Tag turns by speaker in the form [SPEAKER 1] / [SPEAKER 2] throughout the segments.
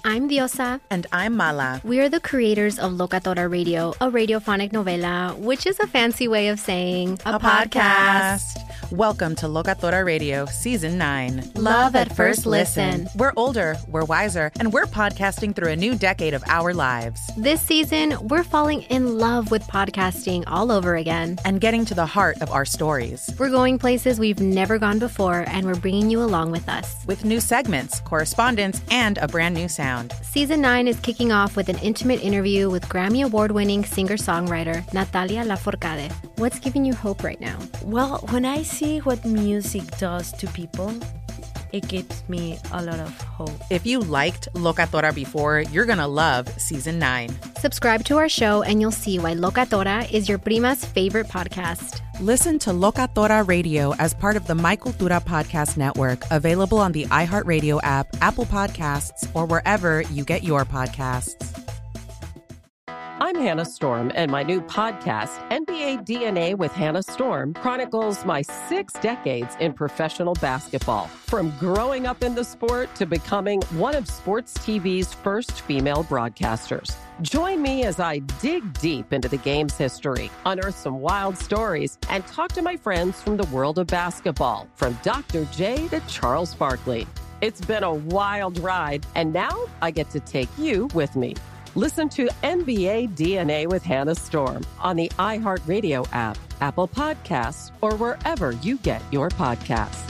[SPEAKER 1] I'm Diosa.
[SPEAKER 2] And I'm Mala.
[SPEAKER 1] We are the creators of Locatora Radio, a radiophonic novela, which is a fancy way of saying
[SPEAKER 2] a podcast. Welcome to Locatora Radio, Season 9.
[SPEAKER 1] Love at First Listen.
[SPEAKER 2] We're older, we're wiser, and we're podcasting through a new decade of our lives.
[SPEAKER 1] This season, we're falling in love with podcasting all over again.
[SPEAKER 2] And getting to the heart of our stories.
[SPEAKER 1] We're going places we've never gone before, and we're bringing you along with us.
[SPEAKER 2] With new segments, correspondence, and a brand new sound.
[SPEAKER 1] Season 9 is kicking off with an intimate interview with Grammy Award-winning singer-songwriter Natalia Lafourcade. What's giving you hope right now?
[SPEAKER 3] Well, when I see what music does to people, it gives me a lot of hope.
[SPEAKER 2] If you liked Locatora before, you're going to love Season 9.
[SPEAKER 1] Subscribe to our show and you'll see why Locatora is your prima's favorite podcast.
[SPEAKER 2] Listen to Locatora Radio as part of the My Cultura Podcast Network, available on the iHeartRadio app, Apple Podcasts, or wherever you get your podcasts.
[SPEAKER 4] I'm Hannah Storm, and my new podcast, NBA DNA with Hannah Storm, chronicles my 6 decades in professional basketball. From growing up in the sport to becoming one of sports TV's first female broadcasters. Join me as I dig deep into the game's history, unearth some wild stories, and talk to my friends from the world of basketball, from Dr. J to Charles Barkley. It's been a wild ride, and now I get to take you with me. Listen to NBA DNA with Hannah Storm on the iHeartRadio app, Apple Podcasts, or wherever you get your podcasts.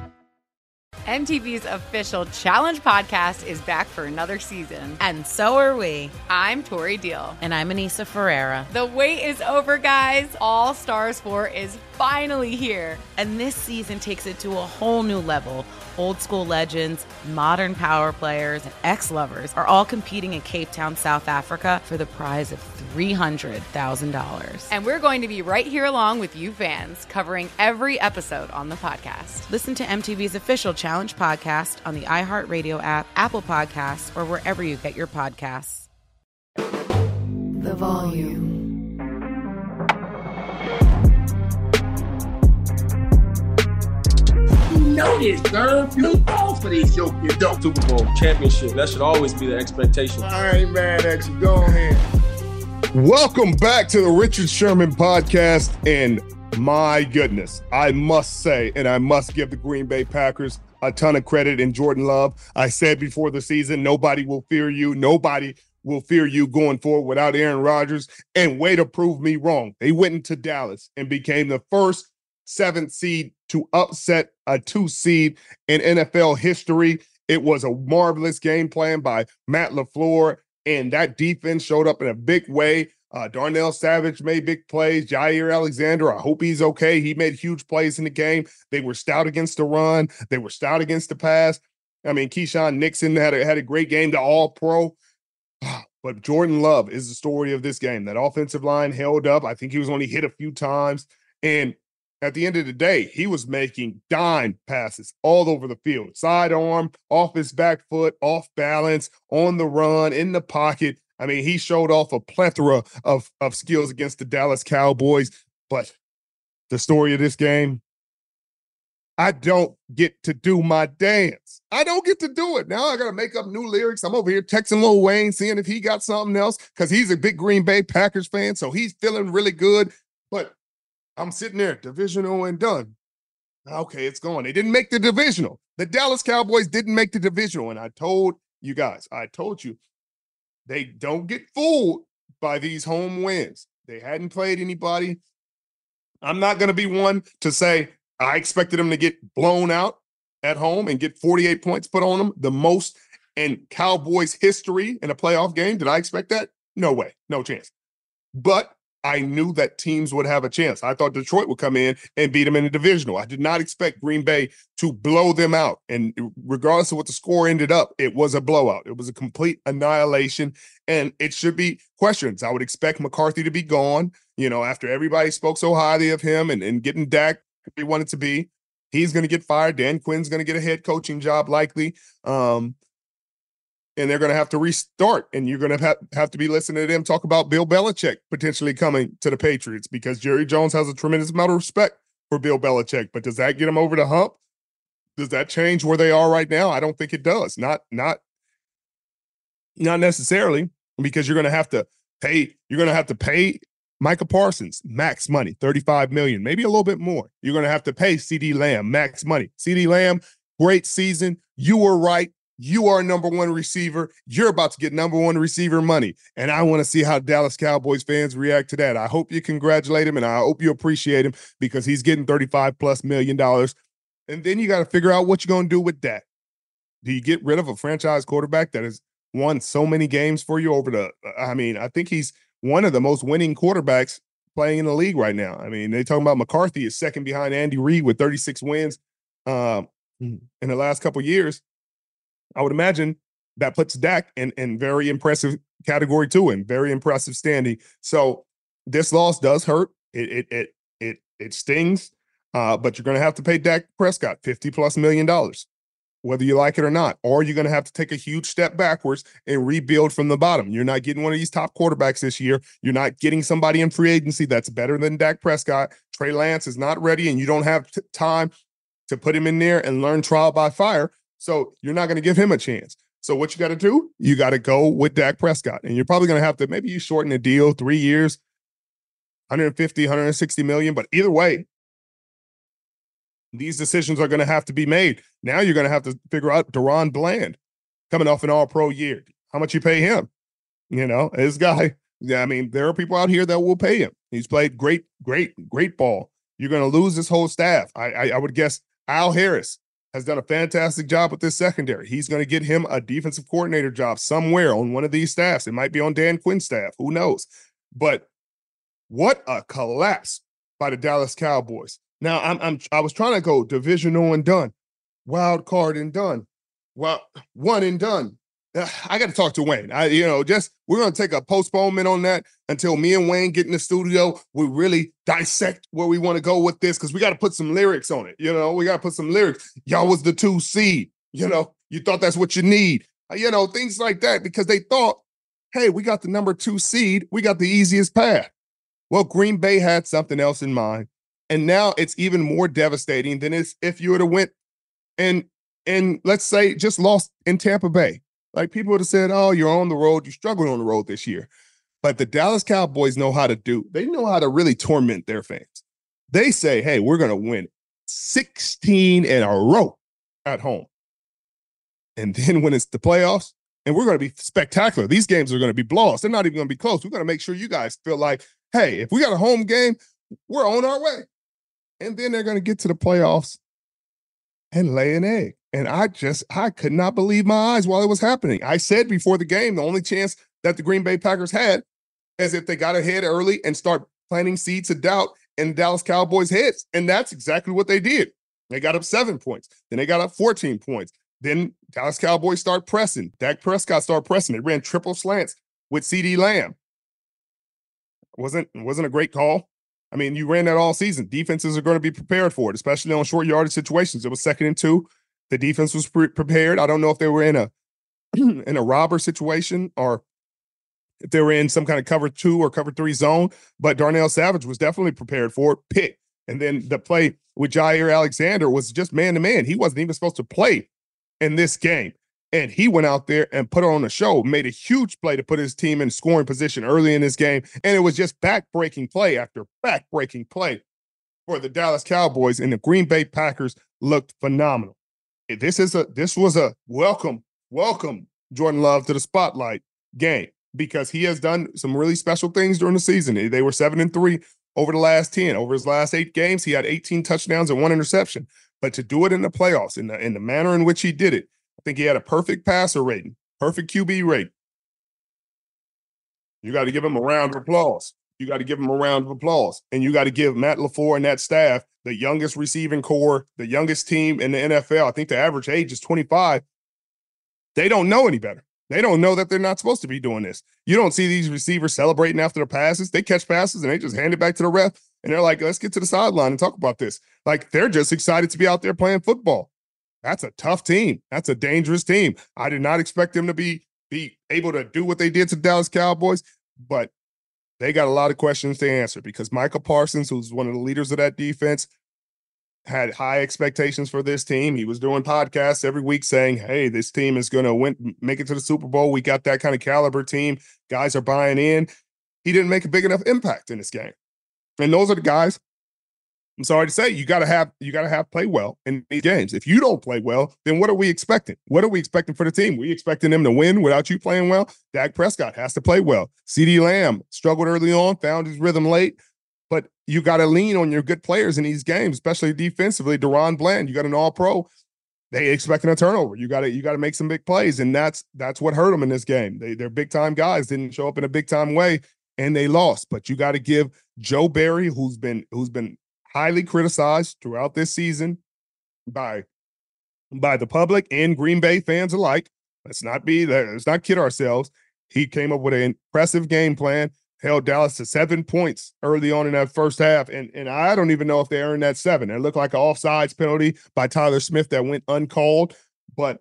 [SPEAKER 5] MTV's official Challenge podcast is back for another season.
[SPEAKER 2] And so are we.
[SPEAKER 5] I'm Tori Deal.
[SPEAKER 2] And I'm Anissa Ferreira.
[SPEAKER 5] The wait is over, guys. All Stars 4 is finally here.
[SPEAKER 2] And this season takes it to a whole new level. Old school legends, modern power players, and ex-lovers are all competing in Cape Town, South Africa for the prize of $300,000.
[SPEAKER 5] And we're going to be right here along with you fans, covering every episode on the podcast.
[SPEAKER 2] Listen to MTV's official Challenge podcast on the iHeartRadio app, Apple Podcasts, or wherever you get your podcasts.
[SPEAKER 1] The Volume.
[SPEAKER 6] Know this, sir. You fall for these yoke you don't.
[SPEAKER 7] Super Bowl championship. That should always be the expectation.
[SPEAKER 6] I ain't mad at you. Go ahead.
[SPEAKER 8] Welcome back to the Richard Sherman podcast. And my goodness, I must say, and I must give the Green Bay Packers a ton of credit in Jordan Love. I said before the season, nobody will fear you. Nobody will fear you going forward without Aaron Rodgers. And way to prove me wrong. They went into Dallas and became the first 7th seed to upset a 2 seed in NFL history. It was a marvelous game plan by Matt LaFleur, and that defense showed up in a big way. Darnell Savage made big plays. Jair Alexander, I hope he's okay. He made huge plays in the game. They were stout against the run. They were stout against the pass. I mean, Keyshawn Nixon had a great game, the All-Pro. But Jordan Love is the story of this game. That offensive line held up. I think he was only hit a few times. And at the end of the day, he was making dime passes all over the field. Sidearm, off his back foot, off balance, on the run, in the pocket. I mean, he showed off a plethora of skills against the Dallas Cowboys. But the story of this game, I don't get to do my dance. I don't get to do it. Now I got to make up new lyrics. I'm over here texting Lil Wayne, seeing if he got something else, because he's a big Green Bay Packers fan, so he's feeling really good. But I'm sitting there, divisional and done. Okay, it's gone. They didn't make the divisional. The Dallas Cowboys didn't make the divisional. And I told you guys, they don't get fooled by these home wins. They hadn't played anybody. I'm not going to be one to say I expected them to get blown out at home and get 48 points put on them, the most in Cowboys history in a playoff game. Did I expect that? No way. No chance. But I knew that teams would have a chance. I thought Detroit would come in and beat them in the divisional. I did not expect Green Bay to blow them out. And regardless of what the score ended up, it was a blowout. It was a complete annihilation. And it should be questions. I would expect McCarthy to be gone, after everybody spoke so highly of him and getting Dak where he wanted to be. He's going to get fired. Dan Quinn's going to get a head coaching job likely. And they're going to have to restart. And you're going to have to be listening to them talk about Bill Belichick potentially coming to the Patriots, because Jerry Jones has a tremendous amount of respect for Bill Belichick. But does that get him over the hump? Does that change where they are right now? I don't think it does. Not Not necessarily, because you're going to have to pay Micah Parsons max money, $35 million, maybe a little bit more. You're going to have to pay CeeDee Lamb max money. CeeDee Lamb, great season. You were right. You are number one receiver. You're about to get number one receiver money. And I want to see how Dallas Cowboys fans react to that. I hope you congratulate him and I hope you appreciate him because he's getting $35+ million. And then you got to figure out what you're going to do with that. Do you get rid of a franchise quarterback that has won so many games for you I think he's one of the most winning quarterbacks playing in the league right now. I mean, they talking about McCarthy is second behind Andy Reid with 36 wins in the last couple of years. I would imagine that puts Dak in very impressive category too, and very impressive standing. So this loss does hurt. It stings, but you're going to have to pay Dak Prescott $50+ million, whether you like it or not, or you're going to have to take a huge step backwards and rebuild from the bottom. You're not getting one of these top quarterbacks this year. You're not getting somebody in free agency that's better than Dak Prescott. Trey Lance is not ready, and you don't have time to put him in there and learn trial by fire. So you're not going to give him a chance. So what you got to do, you got to go with Dak Prescott. And you're probably going to have to, maybe you shorten the deal, 3 years, 150, 160 million. But either way, these decisions are going to have to be made. Now you're going to have to figure out DaRon Bland coming off an all-pro year. How much you pay him? This guy, there are people out here that will pay him. He's played great ball. You're going to lose this whole staff. I would guess Al Harris has done a fantastic job with this secondary. He's going to get him a defensive coordinator job somewhere on one of these staffs. It might be on Dan Quinn's staff. Who knows? But what a collapse by the Dallas Cowboys. Now, I was trying to go divisional and done, wild card and done, one and done. I got to talk to Wayne. We're going to take a postponement on that until me and Wayne get in the studio. We really dissect where we want to go with this because we got to put some lyrics on it. We got to put some lyrics. Y'all was the 2 seed. You thought that's what you need. Things like that because they thought, hey, we got the number 2 seed. We got the easiest path. Well, Green Bay had something else in mind. And now it's even more devastating than if you would have went and let's say just lost in Tampa Bay. Like people would have said, oh, you're on the road. You're struggling on the road this year. But the Dallas Cowboys know how to they know how to really torment their fans. They say, hey, we're going to win 16 in a row at home. And then when it's the playoffs, and we're going to be spectacular. These games are going to be blowouts. They're not even going to be close. We're going to make sure you guys feel like, hey, if we got a home game, we're on our way. And then they're going to get to the playoffs and lay an egg. And I could not believe my eyes while it was happening. I said before the game, the only chance that the Green Bay Packers had is if they got ahead early and start planting seeds of doubt in Dallas Cowboys' heads. And that's exactly what they did. They got up 7 points. Then they got up 14 points. Then Dallas Cowboys start pressing. Dak Prescott started pressing. They ran triple slants with CeeDee Lamb. Wasn't a great call. You ran that all season. Defenses are going to be prepared for it, especially on short yardage situations. It was 2nd and 2. The defense was prepared. I don't know if they were in a robber situation or if they were in some kind of cover 2 or cover 3 zone, but Darnell Savage was definitely prepared for it. Pick. And then the play with Jair Alexander was just man-to-man. He wasn't even supposed to play in this game. And he went out there and put on a show, made a huge play to put his team in scoring position early in this game. And it was just back-breaking play after back-breaking play for the Dallas Cowboys, and the Green Bay Packers looked phenomenal. This was a welcome Jordan Love to the spotlight game because he has done some really special things during the season. They were 7-3 over the last 10. Over his last 8 games, he had 18 touchdowns and 1 interception. But to do it in the playoffs, in the manner in which he did it, I think he had a perfect passer rating, perfect QB rate. You got to give him a round of applause. You got to give him a round of applause. And you got to give Matt LaFleur and that staff, the youngest receiving core, the youngest team in the NFL. I think the average age is 25. They don't know any better. They don't know that they're not supposed to be doing this. You don't see these receivers celebrating after the passes. They catch passes and they just hand it back to the ref. And they're like, let's get to the sideline and talk about this. Like, they're just excited to be out there playing football. That's a tough team. That's a dangerous team. I did not expect them to be able to do what they did to the Dallas Cowboys, but they got a lot of questions to answer because Micah Parsons, who's one of the leaders of that defense, had high expectations for this team. He was doing podcasts every week saying, hey, this team is going to make it to the Super Bowl. We got that kind of caliber team. Guys are buying in. He didn't make a big enough impact in this game. And those are the guys, I'm sorry to say, you got to have play well in these games. If you don't play well, then what are we expecting? What are we expecting for the team? We expecting them to win without you playing well? Dak Prescott has to play well. CeeDee Lamb struggled early on, found his rhythm late. But you got to lean on your good players in these games, especially defensively. Deron Bland, you got an all-pro. They expecting a turnover. You got to make some big plays, and that's what hurt them in this game. They're big-time guys, didn't show up in a big-time way, and they lost. But you got to give Joe Barry, who's been highly criticized throughout this season by the public and Green Bay fans alike. Let's not kid ourselves. He came up with an impressive game plan. Held Dallas to 7 points early on in that first half, and I don't even know if they earned that 7. It looked like an offsides penalty by Tyler Smith that went uncalled, but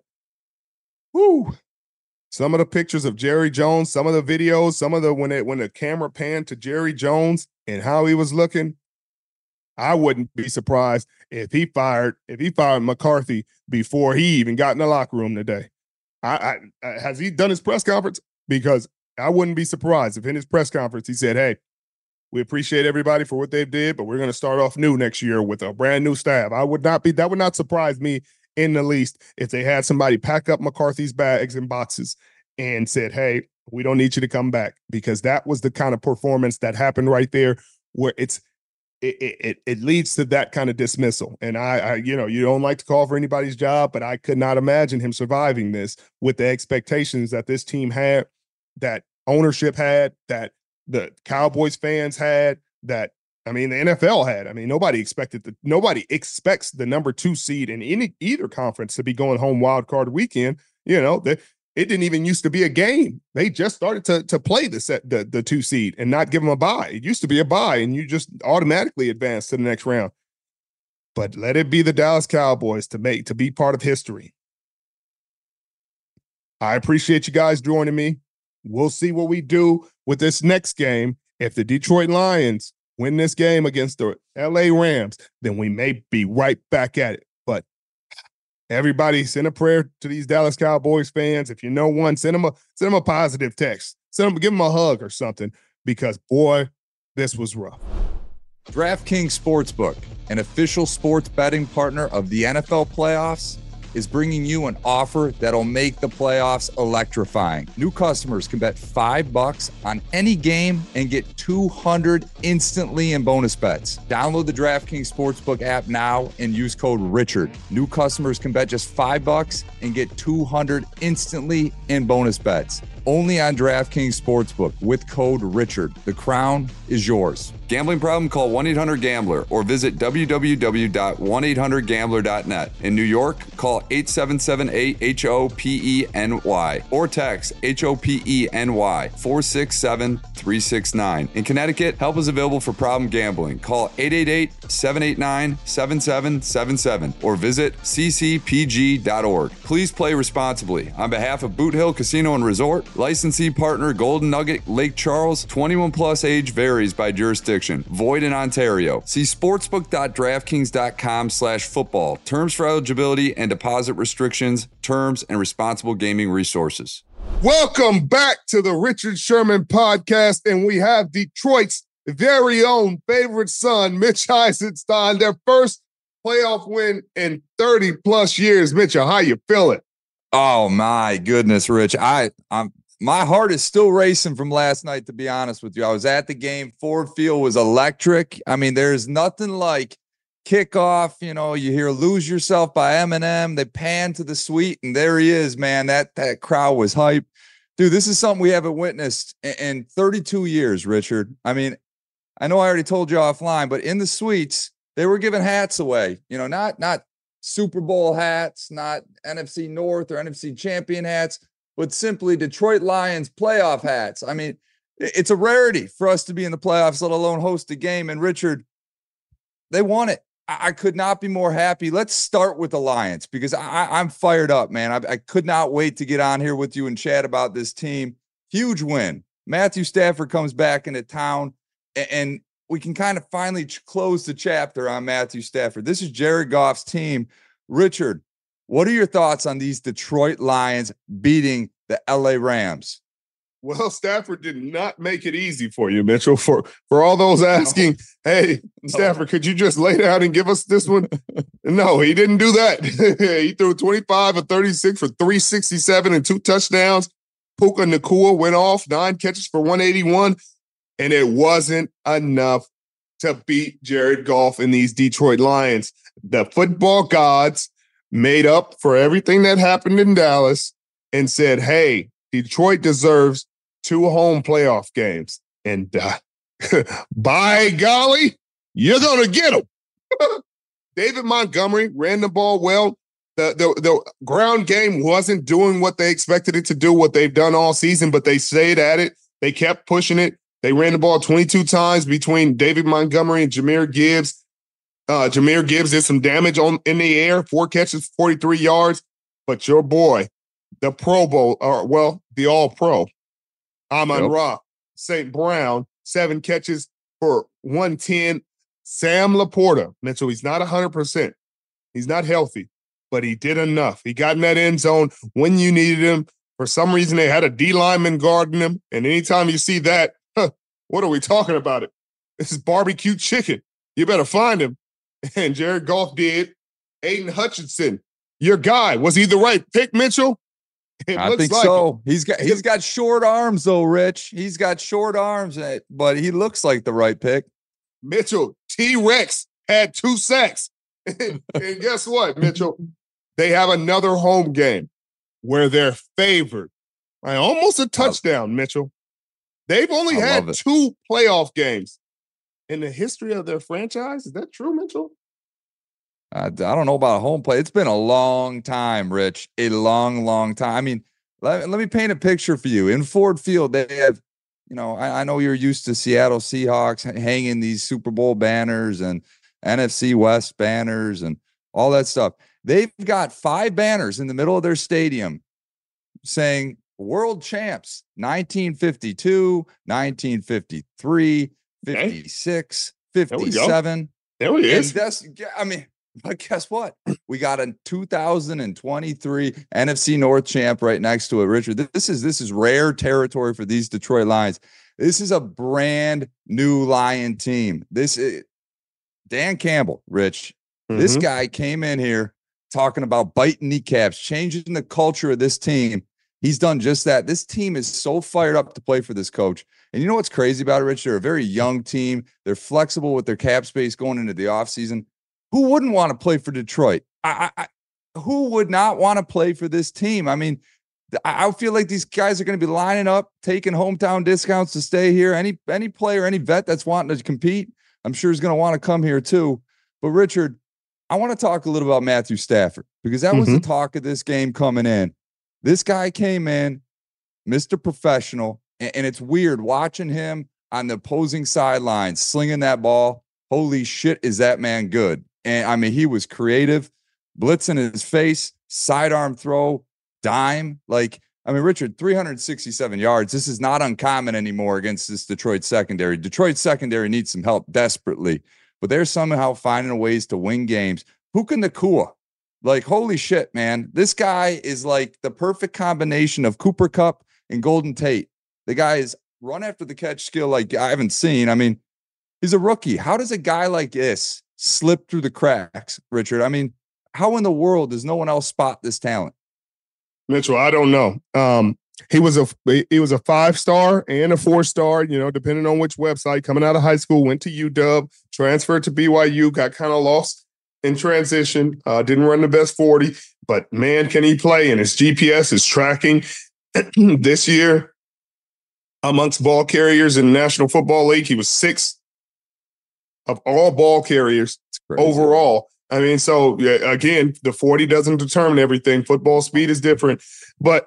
[SPEAKER 8] some of the pictures of Jerry Jones, some of the videos, when the camera panned to Jerry Jones and how he was looking, I wouldn't be surprised if he fired McCarthy before he even got in the locker room today. Has he done his press conference? Because I wouldn't be surprised if in his press conference he said, hey, we appreciate everybody for what they did, but we're going to start off new next year with a brand new staff. That would not surprise me in the least if they had somebody pack up McCarthy's bags and boxes and said, hey, we don't need you to come back, because that was the kind of performance that happened right there where it leads to that kind of dismissal. And I you don't like to call for anybody's job, but I could not imagine him surviving this with the expectations that this team had, that ownership had, that the Cowboys fans had, that the NFL had. Nobody expects the number 2 seed in either conference to be going home wild card weekend. It didn't even used to be a game. They just started to play the 2 seed and not give them a bye. It used to be a bye, and you just automatically advance to the next round. But let it be the Dallas Cowboys to be part of history. I appreciate you guys joining me. We'll see what we do with this next game. If the Detroit Lions win this game against the LA Rams, then we may be right back at it. But everybody, send a prayer to these Dallas Cowboys fans. If you know one, send them a positive text. Give them a hug or something, because boy, this was rough.
[SPEAKER 9] DraftKings Sportsbook, an official sports betting partner of the NFL playoffs, is bringing you an offer that'll make the playoffs electrifying. New customers can bet $5 on any game and get $200 instantly in bonus bets. Download the DraftKings Sportsbook app now and use code Richard. New customers can bet just $5 and get $200 instantly in bonus bets. Only on DraftKings Sportsbook with code Richard. The crown is yours.
[SPEAKER 10] Gambling problem? Call 1-800-GAMBLER or visit www.1800gambler.net. In New York, call 877-8-HOPENY or text HOPENY 467-369. In Connecticut, help is available for problem gambling. Call 888-789-7777 or visit ccpg.org. Please play responsibly. On behalf of Boot Hill Casino and Resort, licensee partner Golden Nugget Lake Charles, 21 plus, age varies by jurisdiction. Void in Ontario. See sportsbook.draftkings.com/football. Terms for eligibility and deposit restrictions, terms, and responsible gaming resources.
[SPEAKER 8] Welcome back to the Richard Sherman podcast, and we have Detroit's very own favorite son, Mitch Eisenstein, their first playoff win in 30 plus years. Mitchell, how you feeling?
[SPEAKER 9] Oh my goodness, Rich. My heart is still racing from last night, to be honest with you. I was at the game. Ford Field was electric. There's nothing like kickoff. You hear Lose Yourself by Eminem. They pan to the suite, and there he is, man. That crowd was hype. Dude, this is something we haven't witnessed in 32 years, Richard. I know I already told you offline, but in the suites, they were giving hats away. Not Super Bowl hats, not NFC North or NFC champion hats, but simply Detroit Lions playoff hats. It's a rarity for us to be in the playoffs, let alone host a game. And Richard, they won it. I could not be more happy. Let's start with the Lions, because I'm fired up, man. I could not wait to get on here with you and chat about this team. Huge win. Matthew Stafford comes back into town, and we can kind of finally close the chapter on Matthew Stafford. This is Jared Goff's team. Richard, what are your thoughts on these Detroit Lions beating the LA Rams?
[SPEAKER 8] Well, Stafford did not make it easy for you, Mitchell. For all those asking, hey, Stafford, could you just lay down and give us this one? No, he didn't do that. He threw 25 of 36 for 367 and 2 touchdowns. Puka Nacua went off 9 catches for 181, and it wasn't enough to beat Jared Goff and these Detroit Lions. The football gods made up for everything that happened in Dallas and said, hey, Detroit deserves 2 home playoff games. And by golly, you're going to get them. David Montgomery ran the ball well. The ground game wasn't doing what they expected it to do, what they've done all season, but they stayed at it. They kept pushing it. They ran the ball 22 times between David Montgomery and Jahmyr Gibbs. Jahmyr Gibbs did some damage in the air, 4 catches, 43 yards. But your boy, the Pro Bowl, the All-Pro, Amon-Ra St. Brown, 7 catches for 110. Sam Laporta, Mitchell, he's not 100%. He's not healthy, but he did enough. He got in that end zone when you needed him. For some reason, they had a D lineman guarding him. And anytime you see that, what are we talking about? This is barbecue chicken. You better find him. And Jared Goff did. Aiden Hutchinson, your guy. Was he the right pick, Mitchell?
[SPEAKER 9] I think so. He's got short arms, though, Rich. He's got short arms, but he looks like the right pick.
[SPEAKER 8] Mitchell, T-Rex had 2 sacks. And guess what, Mitchell? They have another home game where they're favored by almost a touchdown, Mitchell. They've only had 2 playoff games in the history of their franchise. Is that true, Mitchell?
[SPEAKER 9] I don't know about a home play. It's been a long time, Rich. A long, long time. I mean, let me paint a picture for you. In Ford Field, they have, I know you're used to Seattle Seahawks hanging these Super Bowl banners and NFC West banners and all that stuff. They've got 5 banners in the middle of their stadium saying world champs, 1952, 1953, 56, 57.
[SPEAKER 8] There he is.
[SPEAKER 9] But guess what? We got a 2023 NFC North champ right next to it, Richard. This is rare territory for these Detroit Lions. This is a brand new Lion team. This is Dan Campbell, Rich. Mm-hmm. This guy came in here talking about biting kneecaps, changing the culture of this team. He's done just that. This team is so fired up to play for this coach. And you know what's crazy about it, Rich? They're a very young team. They're flexible with their cap space going into the offseason. Who wouldn't want to play for Detroit? Who would not want to play for this team? I mean, I feel like these guys are going to be lining up, taking hometown discounts to stay here. Any player, any vet that's wanting to compete, I'm sure is going to want to come here too. But Richard, I want to talk a little about Matthew Stafford because that was the talk of this game coming in. This guy came in, Mr. Professional, and it's weird watching him on the opposing sidelines slinging that ball. Holy shit, is that man good? And I mean, he was creative, blitz in his face, sidearm throw, dime. Richard, 367 yards. This is not uncommon anymore against this Detroit secondary. Detroit secondary needs some help desperately, but they're somehow finding ways to win games. Puka Nacua, holy shit, man. This guy is like the perfect combination of Cooper Kupp and Golden Tate. The guy is run after the catch skill like I haven't seen. I mean, he's a rookie. How does a guy like this slip through the cracks, Richard? I mean, how in the world does no one else spot this talent?
[SPEAKER 8] Mitchell, I don't know. He was a 5-star and a 4-star, depending on which website. Coming out of high school, went to UW, transferred to BYU, got kind of lost in transition, didn't run the best 40, but man, can he play? And his GPS is tracking this year amongst ball carriers in the National Football League. He was 6th of all ball carriers overall. I mean, so again, the 40 doesn't determine everything. Football speed is different. But,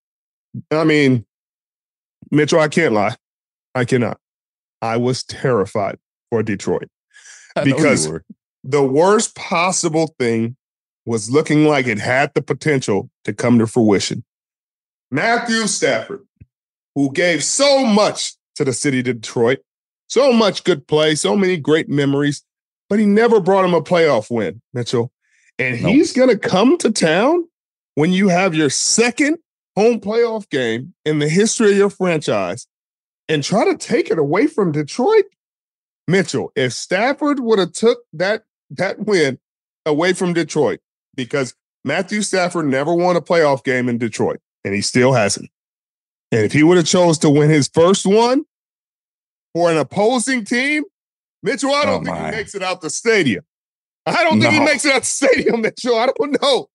[SPEAKER 8] I mean, Mitchell, I can't lie. I cannot. I was terrified for Detroit because the worst possible thing was looking like it had the potential to come to fruition. Matthew Stafford, who gave so much to the city of Detroit, So much good play, so many great memories, but he never brought him a playoff win, Mitchell. And he's going to come to town when you have your second home playoff game in the history of your franchise and try to take it away from Detroit. Mitchell, if Stafford would have took that win away from Detroit, because Matthew Stafford never won a playoff game in Detroit, and he still hasn't. And if he would have chose to win his first one for an opposing team, Mitchell, I don't think he makes it out the stadium. I don't think he makes it out the stadium, Mitchell. I don't know.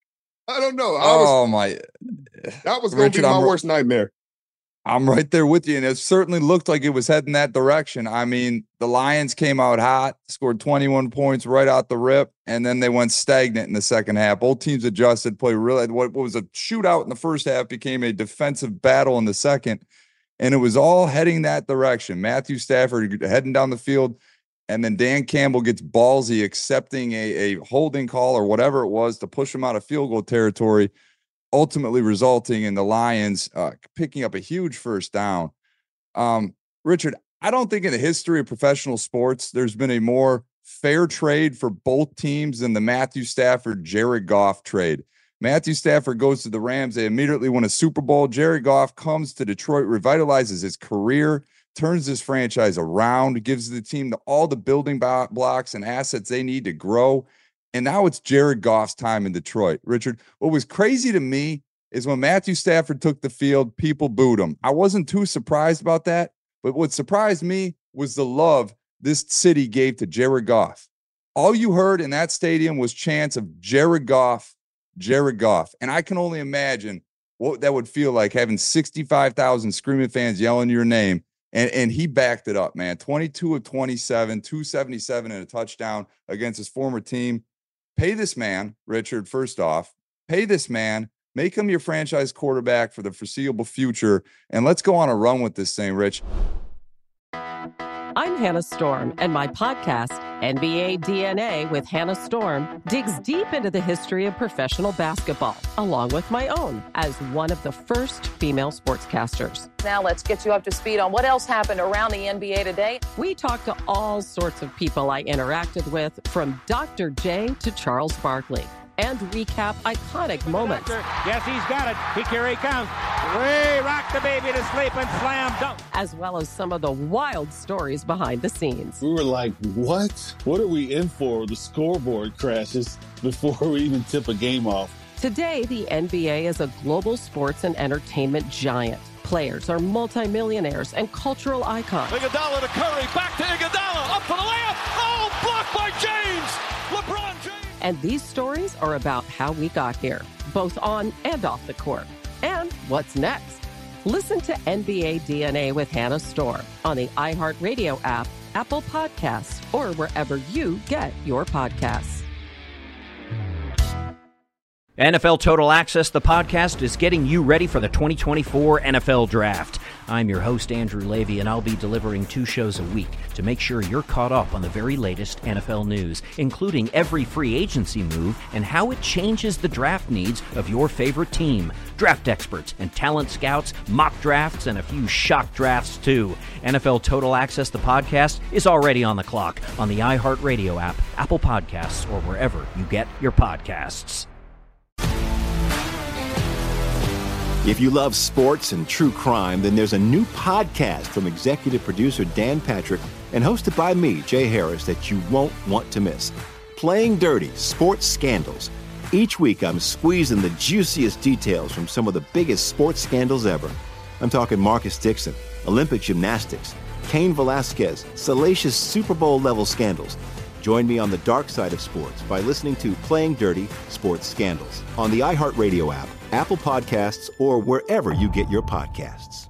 [SPEAKER 8] That was going to be my worst nightmare.
[SPEAKER 9] I'm right there with you, and it certainly looked like it was heading that direction. I mean, the Lions came out hot, scored 21 points right out the rip, and then they went stagnant in the second half. Both teams adjusted, played really. What was a shootout in the first half became a defensive battle in the second, and it was all heading that direction. Matthew Stafford heading down the field, and then Dan Campbell gets ballsy, accepting a holding call or whatever it was to push him out of field goal territory, ultimately resulting in the Lions picking up a huge first down. Richard, I don't think in the history of professional sports there's been a more fair trade for both teams than the Matthew Stafford-Jared Goff trade. Matthew Stafford goes to the Rams. They immediately win a Super Bowl. Jared Goff comes to Detroit, revitalizes his career, turns this franchise around, gives the team all the building blocks and assets they need to grow. And now it's Jared Goff's time in Detroit. Richard, what was crazy to me is when Matthew Stafford took the field, people booed him. I wasn't too surprised about that, but what surprised me was the love this city gave to Jared Goff. All you heard in that stadium was chants of Jared Goff, Jared Goff. And I can only imagine what that would feel like, having 65,000 screaming fans yelling your name. And he backed it up, man. 22 of 27, 277 and a touchdown against his former team. Pay this man, Richard, first off. Pay this man. Make him your franchise quarterback for the foreseeable future. And let's go on a run with this thing, Rich.
[SPEAKER 4] I'm Hannah Storm, and my podcast, NBA DNA with Hannah Storm, digs deep into the history of professional basketball, along with my own, as one of the first female sportscasters.
[SPEAKER 11] Now let's get you up to speed on what else happened around the NBA today.
[SPEAKER 4] We talk to all sorts of people I interacted with, from Dr. J to Charles Barkley, and recap iconic moments.
[SPEAKER 12] Yes, he's got it. Here he comes. Way rock the baby to sleep and slam dunk.
[SPEAKER 4] As well as some of the wild stories behind the scenes.
[SPEAKER 13] We were like, what? What are we in for? The scoreboard crashes before we even tip a game off.
[SPEAKER 4] Today, the NBA is a global sports and entertainment giant. Players are multimillionaires and cultural icons.
[SPEAKER 14] Iguodala to Curry, back to Iguodala, up for the layup. Oh, blocked by James. LeBron James.
[SPEAKER 4] And these stories are about how we got here, both on and off the court. And what's next? Listen to NBA DNA with Hannah Storm on the iHeartRadio app, Apple Podcasts, or wherever you get your podcasts.
[SPEAKER 15] NFL Total Access, the podcast, is getting you ready for the 2024 NFL Draft. I'm your host, Andrew Levy, and I'll be delivering 2 shows a week to make sure you're caught up on the very latest NFL news, including every free agency move and how it changes the draft needs of your favorite team. Draft experts and talent scouts, mock drafts, and a few shock drafts, too. NFL Total Access, the podcast, is already on the clock on the iHeartRadio app, Apple Podcasts, or wherever you get your podcasts.
[SPEAKER 16] If you love sports and true crime, then there's a new podcast from executive producer Dan Patrick and hosted by me, Jay Harris, that you won't want to miss. Playing Dirty: Sports Scandals. Each week, I'm squeezing the juiciest details from some of the biggest sports scandals ever. I'm talking Marcus Dixon, Olympic gymnastics, Cain Velasquez, salacious Super Bowl-level scandals. Join me on the dark side of sports by listening to Playing Dirty: Sports Scandals on the iHeartRadio app, Apple Podcasts, or wherever you get your podcasts.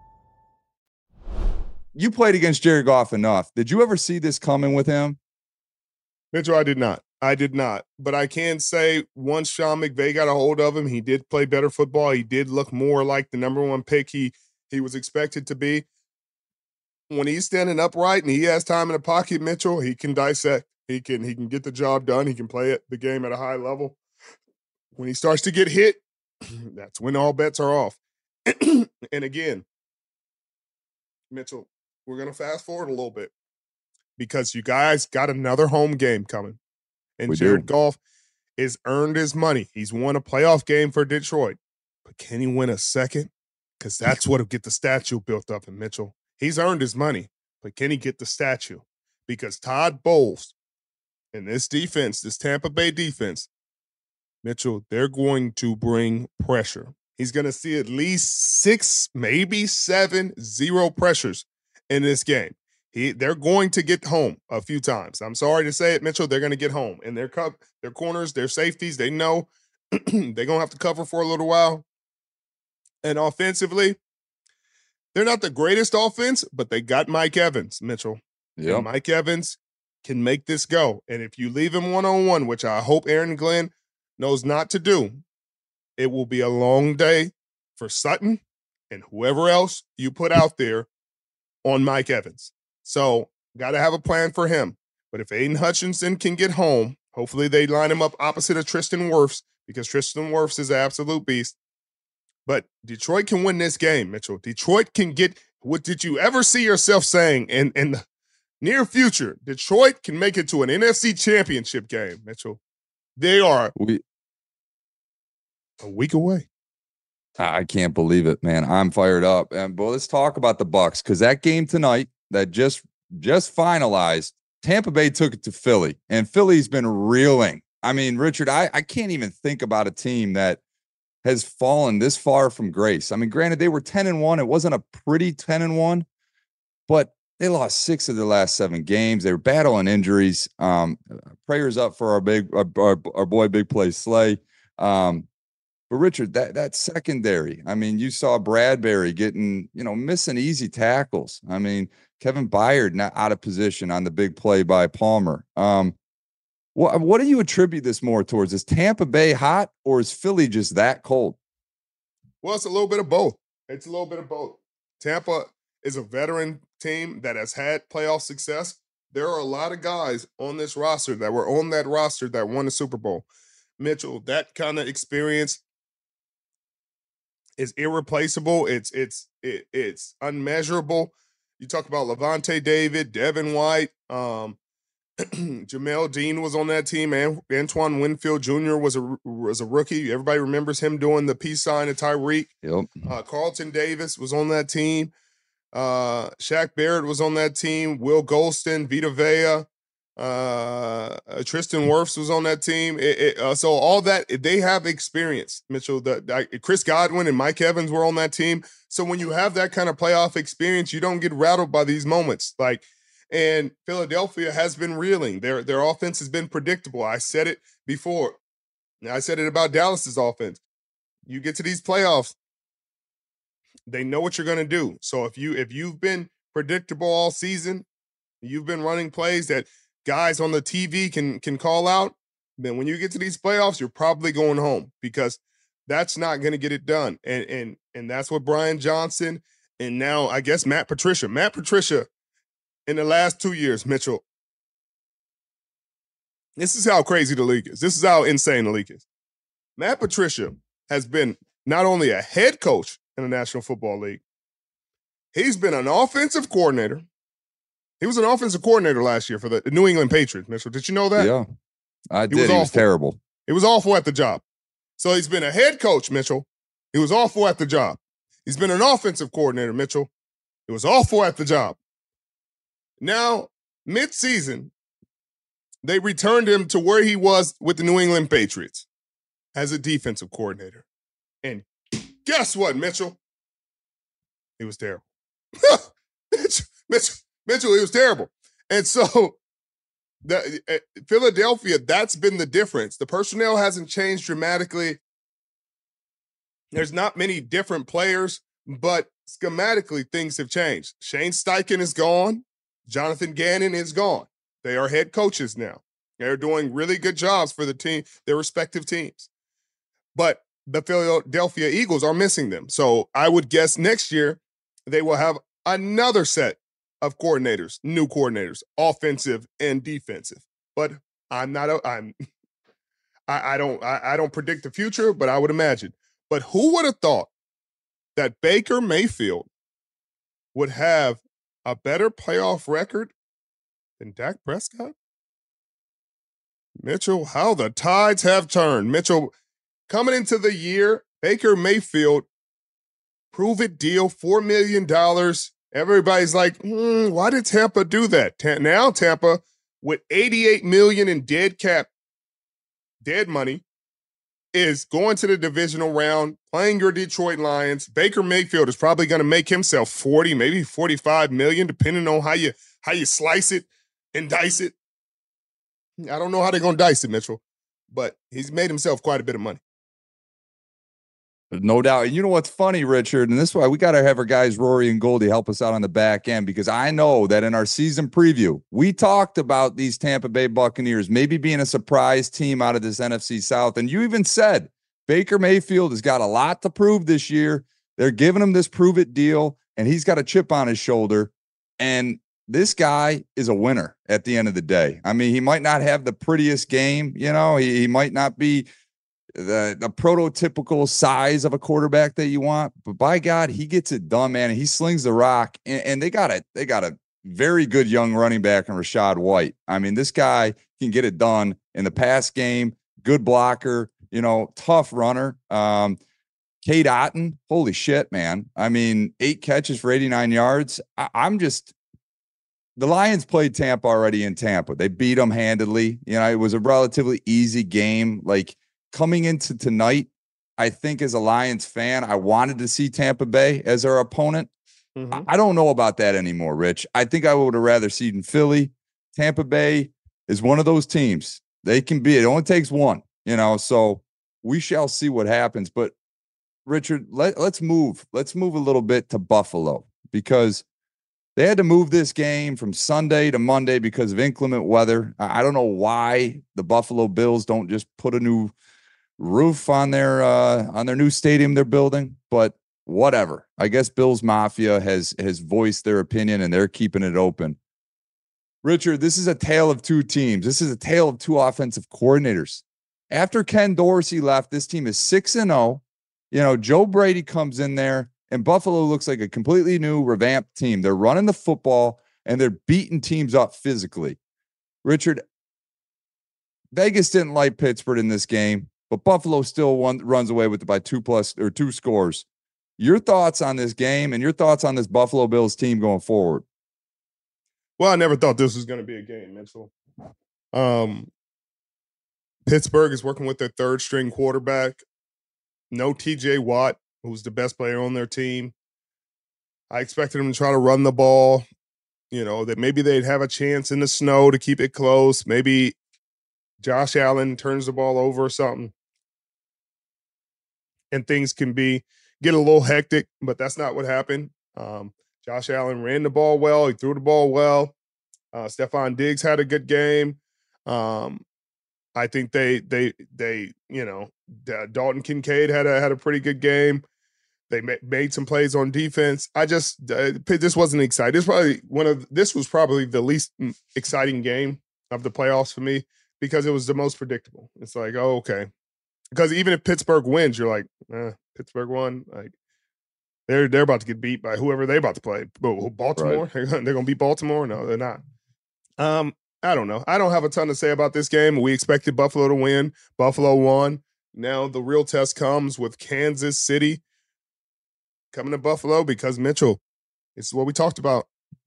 [SPEAKER 9] You played against Jared Goff enough. Did you ever see this coming with him?
[SPEAKER 8] Mitchell, I did not. But I can say once Sean McVay got a hold of him, he did play better football. He did look more like the number 1 pick he was expected to be. When he's standing upright and he has time in the pocket, Mitchell, he can dissect. He can get the job done. He can play the game at a high level. When he starts to get hit, that's when all bets are off. And again, Mitchell, we're going to fast forward a little bit. because you guys got another home game coming. And
[SPEAKER 9] We
[SPEAKER 8] Jared
[SPEAKER 9] do.
[SPEAKER 8] Goff has earned his money. He's won a playoff game for Detroit. But can he win a second? Because that's what'll get the statue built up in Mitchell. He's earned his money, but can he get the statue? Because Todd Bowles and this defense, this Tampa Bay defense, Mitchell, they're going to bring pressure. He's going to see at least 6, maybe 7, 0 pressures in this game. They're going to get home a few times. I'm sorry to say it, Mitchell. They're going to get home. And their corners, their safeties, they know they're going to have to cover for a little while. And offensively, they're not the greatest offense, but they got Mike Evans, Mitchell.
[SPEAKER 9] Yeah.
[SPEAKER 8] And Mike Evans can make this go. And if you leave him one-on-one, which I hope Aaron Glenn knows not to do, it will be a long day for Sutton and whoever else you put out there on Mike Evans. So got to have a plan for him. But if Aiden Hutchinson can get home, hopefully they line him up opposite of Tristan Wirfs, because Tristan Wirfs is an absolute beast. But Detroit can win this game, Mitchell. Detroit can get – what did you ever see yourself saying in the near future? Detroit can make it to an NFC championship game, Mitchell. They are a week away.
[SPEAKER 9] I can't believe it, man. I'm fired up. But let's talk about the Bucs, because that game tonight that just finalized, Tampa Bay took it to Philly, and Philly's been reeling. I mean, Richard, I can't even think about a team that has fallen this far from grace. I mean, granted, they were 10-1. It wasn't a pretty 10-1, but they lost 6 of their last 7 games. They were battling injuries. Prayers up for our boy Big Play Slay. But Richard, that secondary, I mean, you saw Bradbury getting, missing easy tackles. I mean, Kevin Byard not out of position on the big play by Palmer. What do you attribute this more towards? Is Tampa Bay hot, or is Philly just that cold?
[SPEAKER 8] Well, it's a little bit of both. It's a little bit of both. Tampa is a veteran team that has had playoff success. There are a lot of guys on this roster that were on that roster that won the Super Bowl. Mitchell, that kind of experience is irreplaceable. It's unmeasurable. You talk about Levante David, Devin White, Jamel Dean was on that team, and Antoine Winfield Jr. was a rookie. Everybody remembers him doing the peace sign to Tyreek.
[SPEAKER 9] Yep.
[SPEAKER 8] Carlton Davis was on that team. Shaq Barrett was on that team. Will Golston, Vita Vea, Tristan Wirfs was on that team. So all that, they have experience, Mitchell. Chris Godwin and Mike Evans were on that team. So when you have that kind of playoff experience, you don't get rattled by these moments. And Philadelphia has been reeling. Their offense has been predictable. I said it before. I said it about Dallas's offense. You get to these playoffs, they know what you're going to do. So if you've been predictable all season, you've been running plays that guys on the TV can call out, then when you get to these playoffs, you're probably going home, because that's not going to get it done. And that's what Brian Johnson and now I guess Matt Patricia in the last 2 years, Mitchell, this is how crazy the league is. This is how insane the league is. Matt Patricia has been not only a head coach in the National Football League, he's been an offensive coordinator. He was an offensive coordinator last year for the New England Patriots, Mitchell. Did you know that?
[SPEAKER 9] Yeah, I did. He was terrible.
[SPEAKER 8] He was awful at the job. So he's been a head coach, Mitchell. He was awful at the job. He's been an offensive coordinator, Mitchell. He was awful at the job. Now, mid-season, they returned him to where he was with the New England Patriots as a defensive coordinator. And guess what, Mitchell? He was terrible. Mitchell, he was terrible. And so Philadelphia, that's been the difference. The personnel hasn't changed dramatically. There's not many different players, but schematically things have changed. Shane Steichen is gone. Jonathan Gannon is gone. They are head coaches now. They're doing really good jobs for the team, their respective teams. But the Philadelphia Eagles are missing them. So I would guess next year they will have another set of coordinators, new coordinators, offensive and defensive. But I don't predict the future, but I would imagine. But who would have thought that Baker Mayfield would have a better playoff record than Dak Prescott? Mitchell, how the tides have turned. Mitchell, coming into the year, Baker Mayfield, prove it deal, $4 million. Everybody's like, why did Tampa do that? Now Tampa, with $88 million in dead money, is going to the divisional round, playing your Detroit Lions. Baker Mayfield is probably going to make himself 40, maybe 45 million, depending on how you slice it and dice it. I don't know how they're going to dice it, Mitchell, but he's made himself quite a bit of money.
[SPEAKER 9] No doubt. And you know what's funny, Richard? And this is why we got to have our guys, Rory and Goldie, help us out on the back end, because I know that in our season preview, we talked about these Tampa Bay Buccaneers maybe being a surprise team out of this NFC South. And you even said Baker Mayfield has got a lot to prove this year. They're giving him this prove it deal, and he's got a chip on his shoulder. And this guy is a winner at the end of the day. I mean, he might not have the prettiest game. You know, he might not be the prototypical size of a quarterback that you want, but by God, he gets it done, man. He slings the rock, and they got a very good young running back in Rachaad White. I mean, this guy can get it done in the pass game, good blocker, you know, tough runner. Cade Otton, holy shit, man. I mean, 8 catches for 89 yards. The Lions played Tampa already in Tampa. They beat them handedly. You know, it was a relatively easy game. Like, coming into tonight, I think as a Lions fan, I wanted to see Tampa Bay as our opponent. Mm-hmm. I don't know about that anymore, Rich. I think I would have rather seen Philly. Tampa Bay is one of those teams. They can be. It only takes one, you know, so we shall see what happens. But, Richard, let's move. Let's move a little bit to Buffalo, because they had to move this game from Sunday to Monday because of inclement weather. I don't know why the Buffalo Bills don't just put a new roof on their new stadium they're building, but whatever. I guess Bills Mafia has voiced their opinion, and they're keeping it open. Richard, this is a tale of two teams. This is a tale of two offensive coordinators. After Ken Dorsey left, this team is 6-0. You know, Joe Brady comes in there, and Buffalo looks like a completely new, revamped team. They're running the football, and they're beating teams up physically. Richard, Vegas didn't like Pittsburgh in this game, but Buffalo still runs away with it by 2 scores. Your thoughts on this game and your thoughts on this Buffalo Bills team going forward?
[SPEAKER 8] Well, I never thought this was going to be a game, Mitchell. Pittsburgh is working with their third-string quarterback. No T.J. Watt, who's the best player on their team. I expected them to try to run the ball, you know, that maybe they'd have a chance in the snow to keep it close. Maybe Josh Allen turns the ball over or something, and things can get a little hectic, but that's not what happened. Josh Allen ran the ball well. He threw the ball well. Stephon Diggs had a good game. I think they you know, Dalton Kincaid had a pretty good game. They made some plays on defense. This wasn't exciting. This was probably the least exciting game of the playoffs for me, because it was the most predictable. It's like, oh, okay. Because even if Pittsburgh wins, you're like, Pittsburgh won. Like, they're about to get beat by whoever they're about to play. Baltimore? Right. They're going to beat Baltimore? No, they're not. I don't know. I don't have a ton to say about this game. We expected Buffalo to win. Buffalo won. Now the real test comes with Kansas City coming to Buffalo, because Mitchell, this is what we talked about.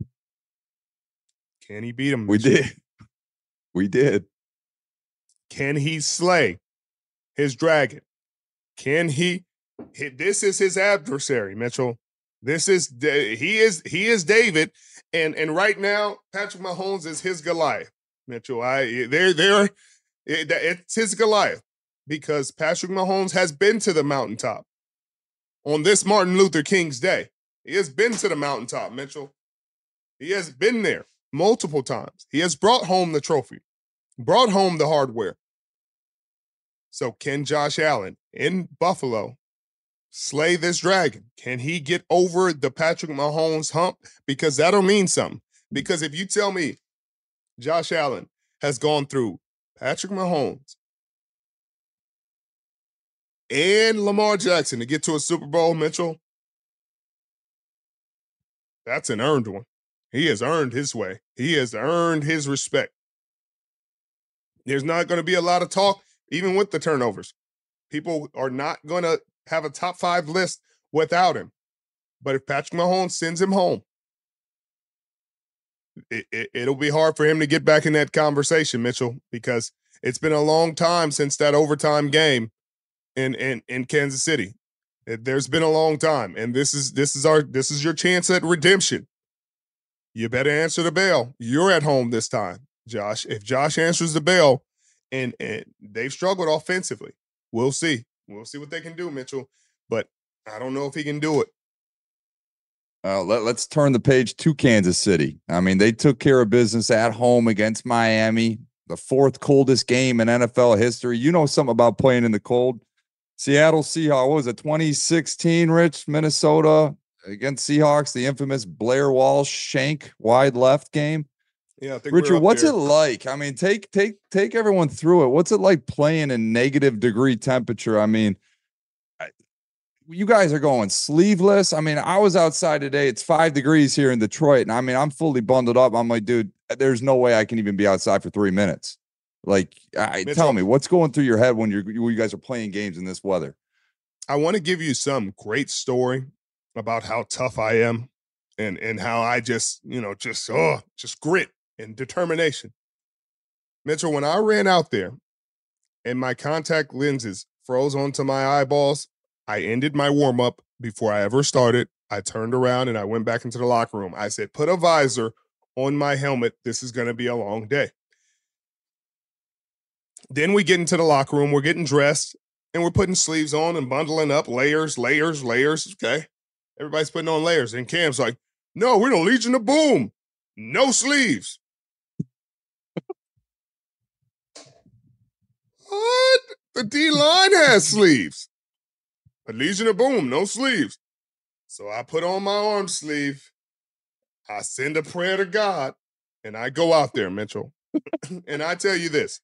[SPEAKER 8] Can he beat him? Mitchell?
[SPEAKER 9] We did.
[SPEAKER 8] Can he slay his dragon? Can he? This is his adversary, Mitchell. He is David, and right now Patrick Mahomes is his Goliath, Mitchell. It's his Goliath, because Patrick Mahomes has been to the mountaintop on this Martin Luther King's Day. He has been to the mountaintop, Mitchell. He has been there multiple times. He has brought home the trophy, brought home the hardware. So can Josh Allen in Buffalo slay this dragon? Can he get over the Patrick Mahomes hump? Because that'll mean something. Because if you tell me Josh Allen has gone through Patrick Mahomes and Lamar Jackson to get to a Super Bowl, Mitchell, that's an earned one. He has earned his way. He has earned his respect. There's not going to be a lot of talk, even with the turnovers. People are not going to have a top 5 list without him. But if Patrick Mahomes sends him home, it'll be hard for him to get back in that conversation, Mitchell, because it's been a long time since that overtime game in Kansas City. There's been a long time, and this is your chance at redemption. You better answer the bell. You're at home this time, Josh. If Josh answers the bell, and they've struggled offensively, we'll see. We'll see what they can do, Mitchell. But I don't know if he can do it.
[SPEAKER 9] Let's turn the page to Kansas City. I mean, they took care of business at home against Miami, the 4th coldest game in NFL history. You know something about playing in the cold. Seattle Seahawks, what was it, 2016, Rich, Minnesota against Seahawks, the infamous Blair Walsh shank wide left game.
[SPEAKER 8] Yeah, I think
[SPEAKER 9] Richard, what's it like? I mean, take everyone through it. What's it like playing in negative degree temperature? I mean, you guys are going sleeveless. I mean, I was outside today. It's 5 degrees here in Detroit, and I mean, I'm fully bundled up. I'm like, dude, there's no way I can even be outside for 3 minutes. Like, tell me, what's going through your head when you guys are playing games in this weather?
[SPEAKER 8] I want to give you some great story about how tough I am and how I just grit and determination. Mitchell, when I ran out there and my contact lenses froze onto my eyeballs, I ended my warm-up before I ever started. I turned around and I went back into the locker room. I said, put a visor on my helmet. This is going to be a long day. Then we get into the locker room. We're getting dressed, and we're putting sleeves on and bundling up layers. Okay. Everybody's putting on layers. And Cam's like, no, we're the Legion of Boom. No sleeves. What? The D-line has sleeves. A Legion of Boom, no sleeves. So I put on my arm sleeve. I send a prayer to God, and I go out there, Mitchell. And I tell you this.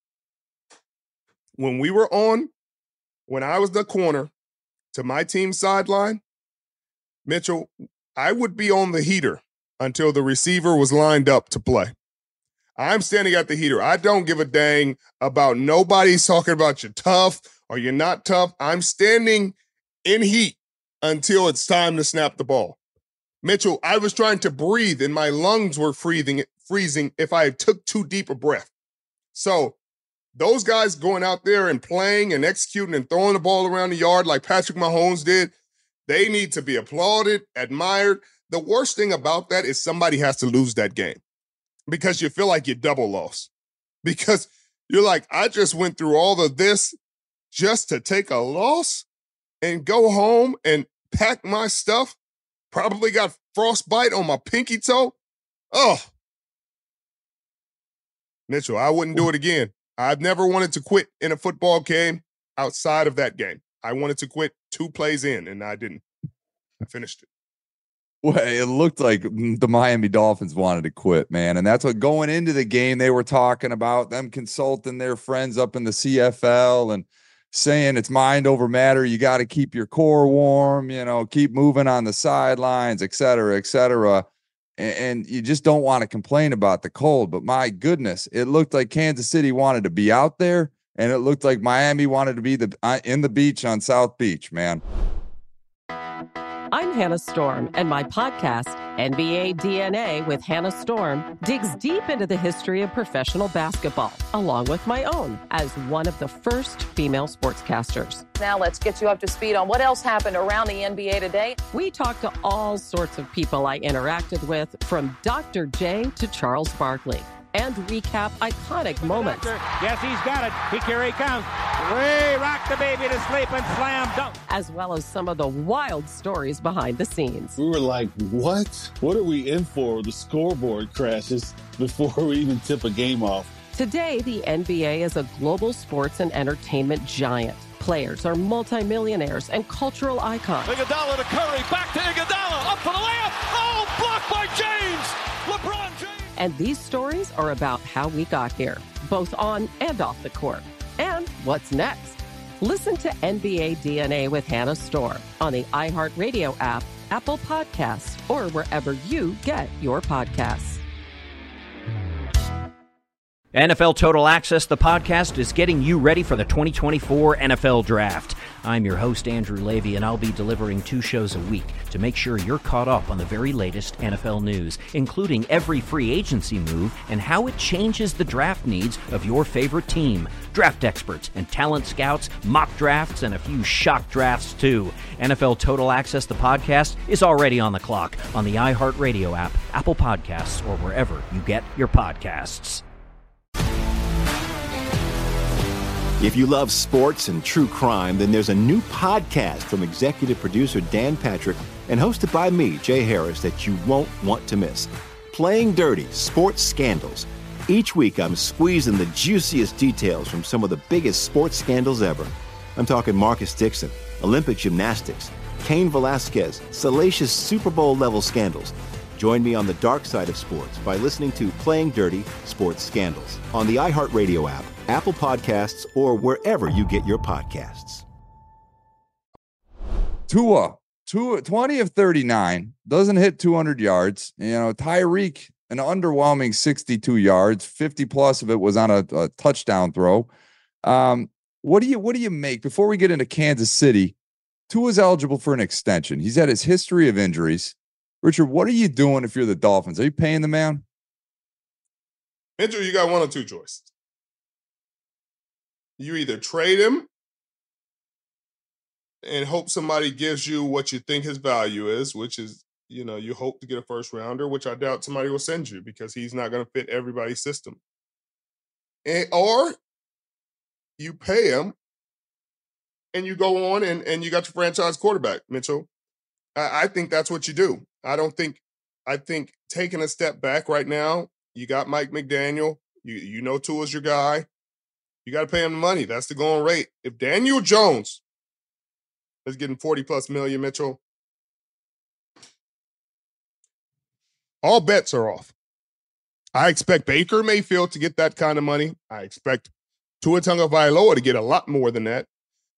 [SPEAKER 8] When I was the corner to my team's sideline, Mitchell, I would be on the heater until the receiver was lined up to play. I'm standing at the heater. I don't give a dang about nobody's talking about you're tough or you're not tough. I'm standing in heat until it's time to snap the ball. Mitchell, I was trying to breathe and my lungs were freezing if I took too deep a breath. So those guys going out there and playing and executing and throwing the ball around the yard like Patrick Mahomes did, they need to be applauded, admired. The worst thing about that is somebody has to lose that game because you feel like you double lost. Because you're like, I just went through all of this just to take a loss and go home and pack my stuff. Probably got frostbite on my pinky toe. Oh. Mitchell, I wouldn't do it again. I've never wanted to quit in a football game outside of that game. I wanted to quit 2 plays in, and I didn't. I finished it.
[SPEAKER 9] Well, it looked like the Miami Dolphins wanted to quit, man. And that's what going into the game, they were talking about them consulting their friends up in the CFL and saying it's mind over matter. You got to keep your core warm, keep moving on the sidelines, et cetera, et cetera. And you just don't want to complain about the cold. But my goodness, it looked like Kansas City wanted to be out there, and it looked like Miami wanted to be in the beach on South Beach, man.
[SPEAKER 4] I'm Hannah Storm, and my podcast, NBA DNA with Hannah Storm, digs deep into the history of professional basketball, along with my own, as one of the first female sportscasters.
[SPEAKER 11] Now let's get you up to speed on what else happened around the NBA today.
[SPEAKER 4] We talked to all sorts of people I interacted with, from Dr. J to Charles Barkley, and recap iconic moments.
[SPEAKER 12] Yes, he's got it. Here he comes. Way rock the baby to sleep and slam dunk.
[SPEAKER 4] As well as some of the wild stories behind the scenes.
[SPEAKER 13] We were like, what? What are we in for? The scoreboard crashes before we even tip a game off.
[SPEAKER 4] Today, the NBA is a global sports and entertainment giant. Players are multimillionaires and cultural icons.
[SPEAKER 14] Iguodala to Curry, back to Iguodala, up for the layup. Oh, blocked by James. LeBron James.
[SPEAKER 4] And these stories are about how we got here, both on and off the court. And what's next? Listen to NBA DNA with Hannah Storm on the iHeartRadio app, Apple Podcasts, or wherever you get your podcasts.
[SPEAKER 15] NFL Total Access, the podcast, is getting you ready for the 2024 NFL Draft. I'm your host, Andrew Levy, and I'll be delivering 2 shows a week to make sure you're caught up on the very latest NFL news, including every free agency move and how it changes the draft needs of your favorite team. Draft experts and talent scouts, mock drafts, and a few shock drafts, too. NFL Total Access, the podcast, is already on the clock on the iHeartRadio app, Apple Podcasts, or wherever you get your podcasts.
[SPEAKER 16] If you love sports and true crime, then there's a new podcast from executive producer Dan Patrick and hosted by me, Jay Harris, that you won't want to miss. Playing Dirty: Sports Scandals. Each week, I'm squeezing the juiciest details from some of the biggest sports scandals ever. I'm talking Marcus Dixon, Olympic gymnastics, Cain Velasquez, salacious Super Bowl-level scandals. Join me on the dark side of sports by listening to Playing Dirty: Sports Scandals on the iHeartRadio app, Apple Podcasts, or wherever you get your podcasts.
[SPEAKER 9] Tua, 20 of 39, doesn't hit 200 yards. Tyreek, an underwhelming 62 yards, 50 plus of it was on a touchdown throw. What do you make, before we get into Kansas City? Tua's eligible for an extension. He's had his history of injuries. Richard, what are you doing if you're the Dolphins? Are you paying the man?
[SPEAKER 8] Mitchell, you got one or two choices. You either trade him and hope somebody gives you what you think his value is, which is, you hope to get a first rounder, which I doubt somebody will send you because he's not going to fit everybody's system. Or you pay him and you go on and you got your franchise quarterback, Mitchell. I think that's what you do. I think taking a step back right now, you got Mike McDaniel. You know Tua's your guy. You got to pay him the money. That's the going rate. If Daniel Jones is getting 40+ million, Mitchell, all bets are off. I expect Baker Mayfield to get that kind of money. I expect Tua Tagovailoa to get a lot more than that.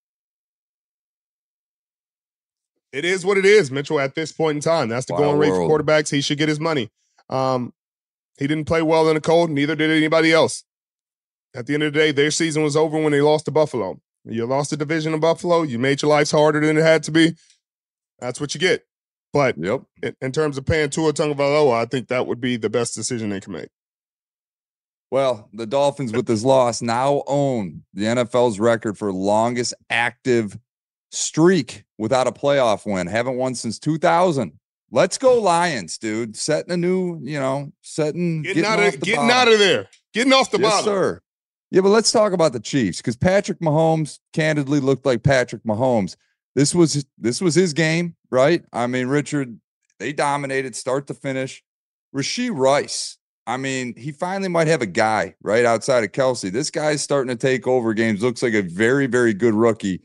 [SPEAKER 8] It is what it is, Mitchell, at this point in time. That's the going rate for quarterbacks. He should get his money. He didn't play well in the cold. Neither did anybody else. At the end of the day, their season was over when they lost to Buffalo. You lost the division of Buffalo. You made your lives harder than it had to be. That's what you get. But in terms of paying Tua Tagovailoa, I think that would be the best decision they can make.
[SPEAKER 9] Well, the Dolphins with this loss now own the NFL's record for longest active streak without a playoff win. Haven't won since 2000. Let's go Lions, dude. Setting a new, getting out of there. Getting off the bottom. Yes, sir. Yeah, but let's talk about the Chiefs, because Patrick Mahomes candidly looked like Patrick Mahomes. This was his game, right? I mean, Richard, they dominated start to finish. Rashee Rice, I mean, he finally might have a guy right outside of Kelsey. This guy's starting to take over games. Looks like a very, very good rookie.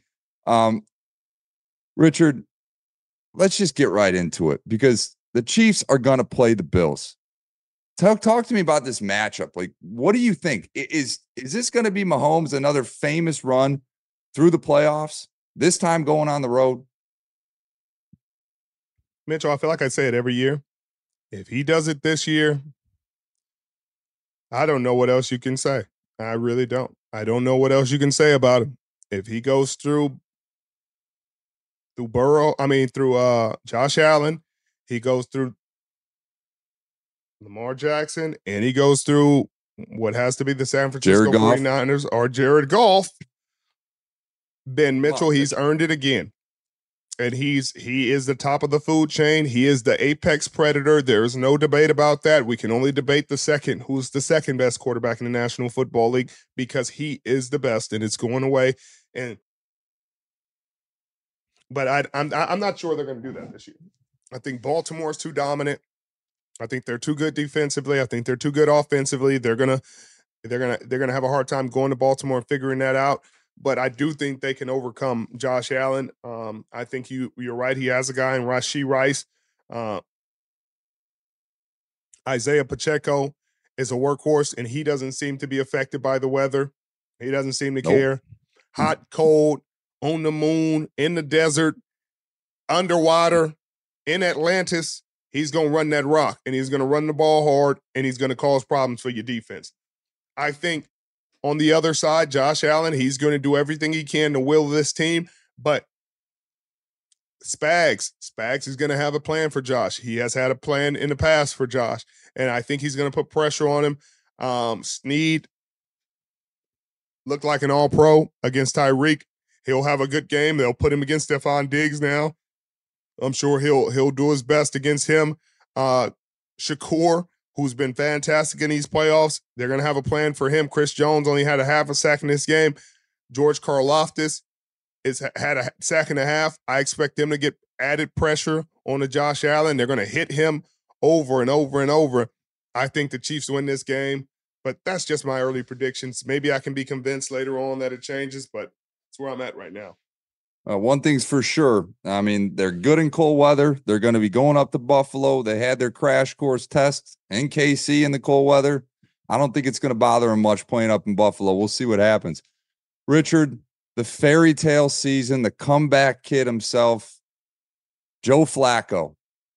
[SPEAKER 9] Richard, let's just get right into it, because the Chiefs are going to play the Bills. Talk to me about this matchup. Like, what do you think? Is this going to be Mahomes' another famous run through the playoffs, this time going on the road?
[SPEAKER 8] Mitchell, I feel like I say it every year. If he does it this year, I don't know what else you can say. I really don't. I don't know what else you can say about him. If he goes through Josh Allen, he goes through Lamar Jackson, and he goes through what has to be the San Francisco 49ers or Jared Goff, then Mitchell, he's earned it again. And he is the top of the food chain. He is the apex predator. There's no debate about that. We can only debate who's the second best quarterback in the National Football League, because he is the best, and it's going away. But I'm not sure they're going to do that this year. I think Baltimore is too dominant. I think they're too good defensively. I think they're too good offensively. They're gonna have a hard time going to Baltimore and figuring that out. But I do think they can overcome Josh Allen. I think you're right. He has a guy in Rashee Rice. Isaiah Pacheco is a workhorse, and he doesn't seem to be affected by the weather. He doesn't seem to care. Hot, cold, on the moon, in the desert, underwater, in Atlantis. he's going to run that rock, and he's going to run the ball hard, and he's going to cause problems for your defense. I think on the other side, Josh Allen, he's going to do everything he can to will this team, but Spags is going to have a plan for Josh. He has had a plan in the past for Josh, and I think he's going to put pressure on him. Snead looked like an all-pro against Tyreek. He'll have a good game. They'll put him against Stephon Diggs now. I'm sure he'll do his best against him. Shakur, who's been fantastic in these playoffs, they're going to have a plan for him. Chris Jones only had a half a sack in this game. George Karlaftis had a sack and a half. I expect them to get added pressure on the Josh Allen. They're going to hit him over and over and over. I think the Chiefs win this game, but that's just my early predictions. Maybe I can be convinced later on that it changes, but that's where I'm at right now.
[SPEAKER 9] One thing's for sure. I mean, they're good in cold weather. They're going to be going up to Buffalo. They had their crash course test in KC in the cold weather. I don't think it's going to bother them much playing up in Buffalo. We'll see what happens. Richard, the fairy tale season, the comeback kid himself, Joe Flacco.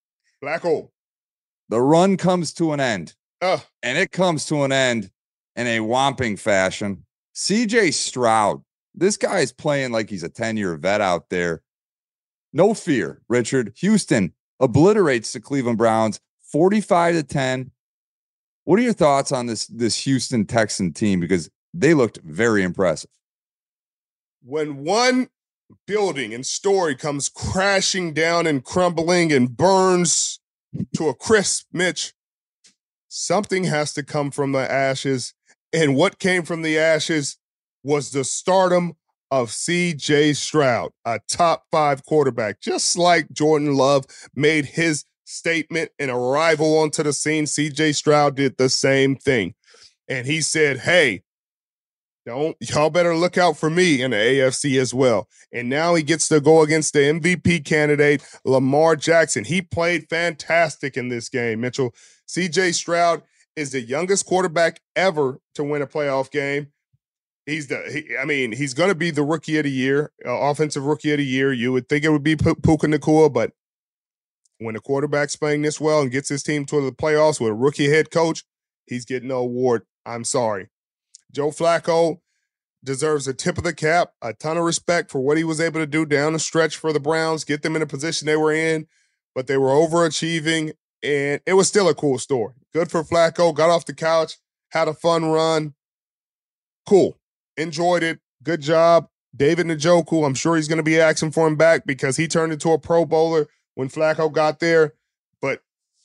[SPEAKER 9] The run comes to an end, and it comes to an end in a whomping fashion. CJ Stroud, this guy is playing like he's a 10-year vet out there. No fear, Richard. Houston obliterates the Cleveland Browns 45-10. What are your thoughts on this Houston Texan team? Because they looked very impressive.
[SPEAKER 8] When one building and story comes crashing down and crumbling and burns to a crisp, Mitch, something has to come from the ashes. And what came from the ashes was the stardom of C.J. Stroud, a top 5 quarterback. Just like Jordan Love made his statement and arrival onto the scene, C.J. Stroud did the same thing. And he said, hey, y'all better look out for me in the AFC as well. And now he gets to go against the MVP candidate, Lamar Jackson. He played fantastic in this game, Mitchell. C.J. Stroud is the youngest quarterback ever to win a playoff game. He's going to be the rookie of the year, offensive rookie of the year. You would think it would be Puka Nacua, but when a quarterback's playing this well and gets his team to the playoffs with a rookie head coach, he's getting an award. I'm sorry. Joe Flacco deserves a tip of the cap, a ton of respect for what he was able to do down the stretch for the Browns, get them in the position they were in, but they were overachieving, and it was still a cool story. Good for Flacco, got off the couch, had a fun run. Cool. Enjoyed it. Good job. David Njoku, I'm sure he's going to be asking for him back because he turned into a Pro Bowler when Flacco got there. But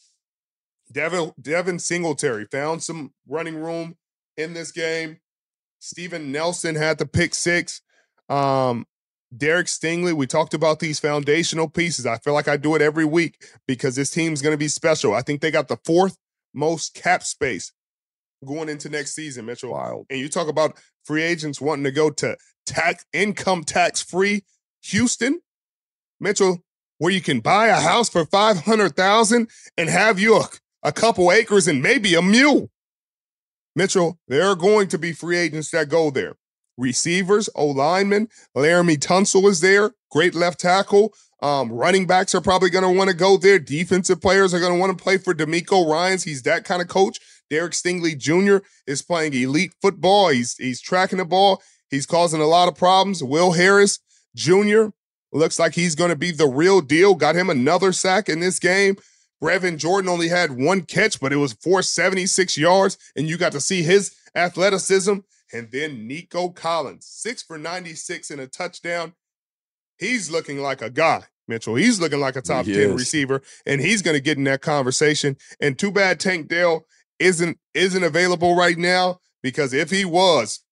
[SPEAKER 8] Devin Singletary found some running room in this game. Steven Nelson had the pick 6. Derek Stingley, we talked about these foundational pieces. I feel like I do it every week because this team's going to be special. I think they got the 4th most cap space going into next season, Mitchell.
[SPEAKER 9] Wild.
[SPEAKER 8] And you talk about free agents wanting to go to income tax-free Houston, Mitchell, where you can buy a house for $500,000 and have you a couple acres and maybe a mule. Mitchell, there are going to be free agents that go there. Receivers, O-linemen, Laramie Tunsil is there, great left tackle. Running backs are probably going to want to go there. Defensive players are going to want to play for DeMeco Ryans. He's that kind of coach. Derek Stingley Jr. is playing elite football. He's tracking the ball. He's causing a lot of problems. Will Harris Jr. looks like he's going to be the real deal. Got him another sack in this game. Brevin Jordan only had 1 catch, but it was 476 yards, and you got to see his athleticism. And then Nico Collins, 6 for 96 and a touchdown. He's looking like a guy, Mitchell. He's looking like a top 10 receiver, and he's going to get in that conversation. And too bad Tank Dell isn't available right now, because if he was,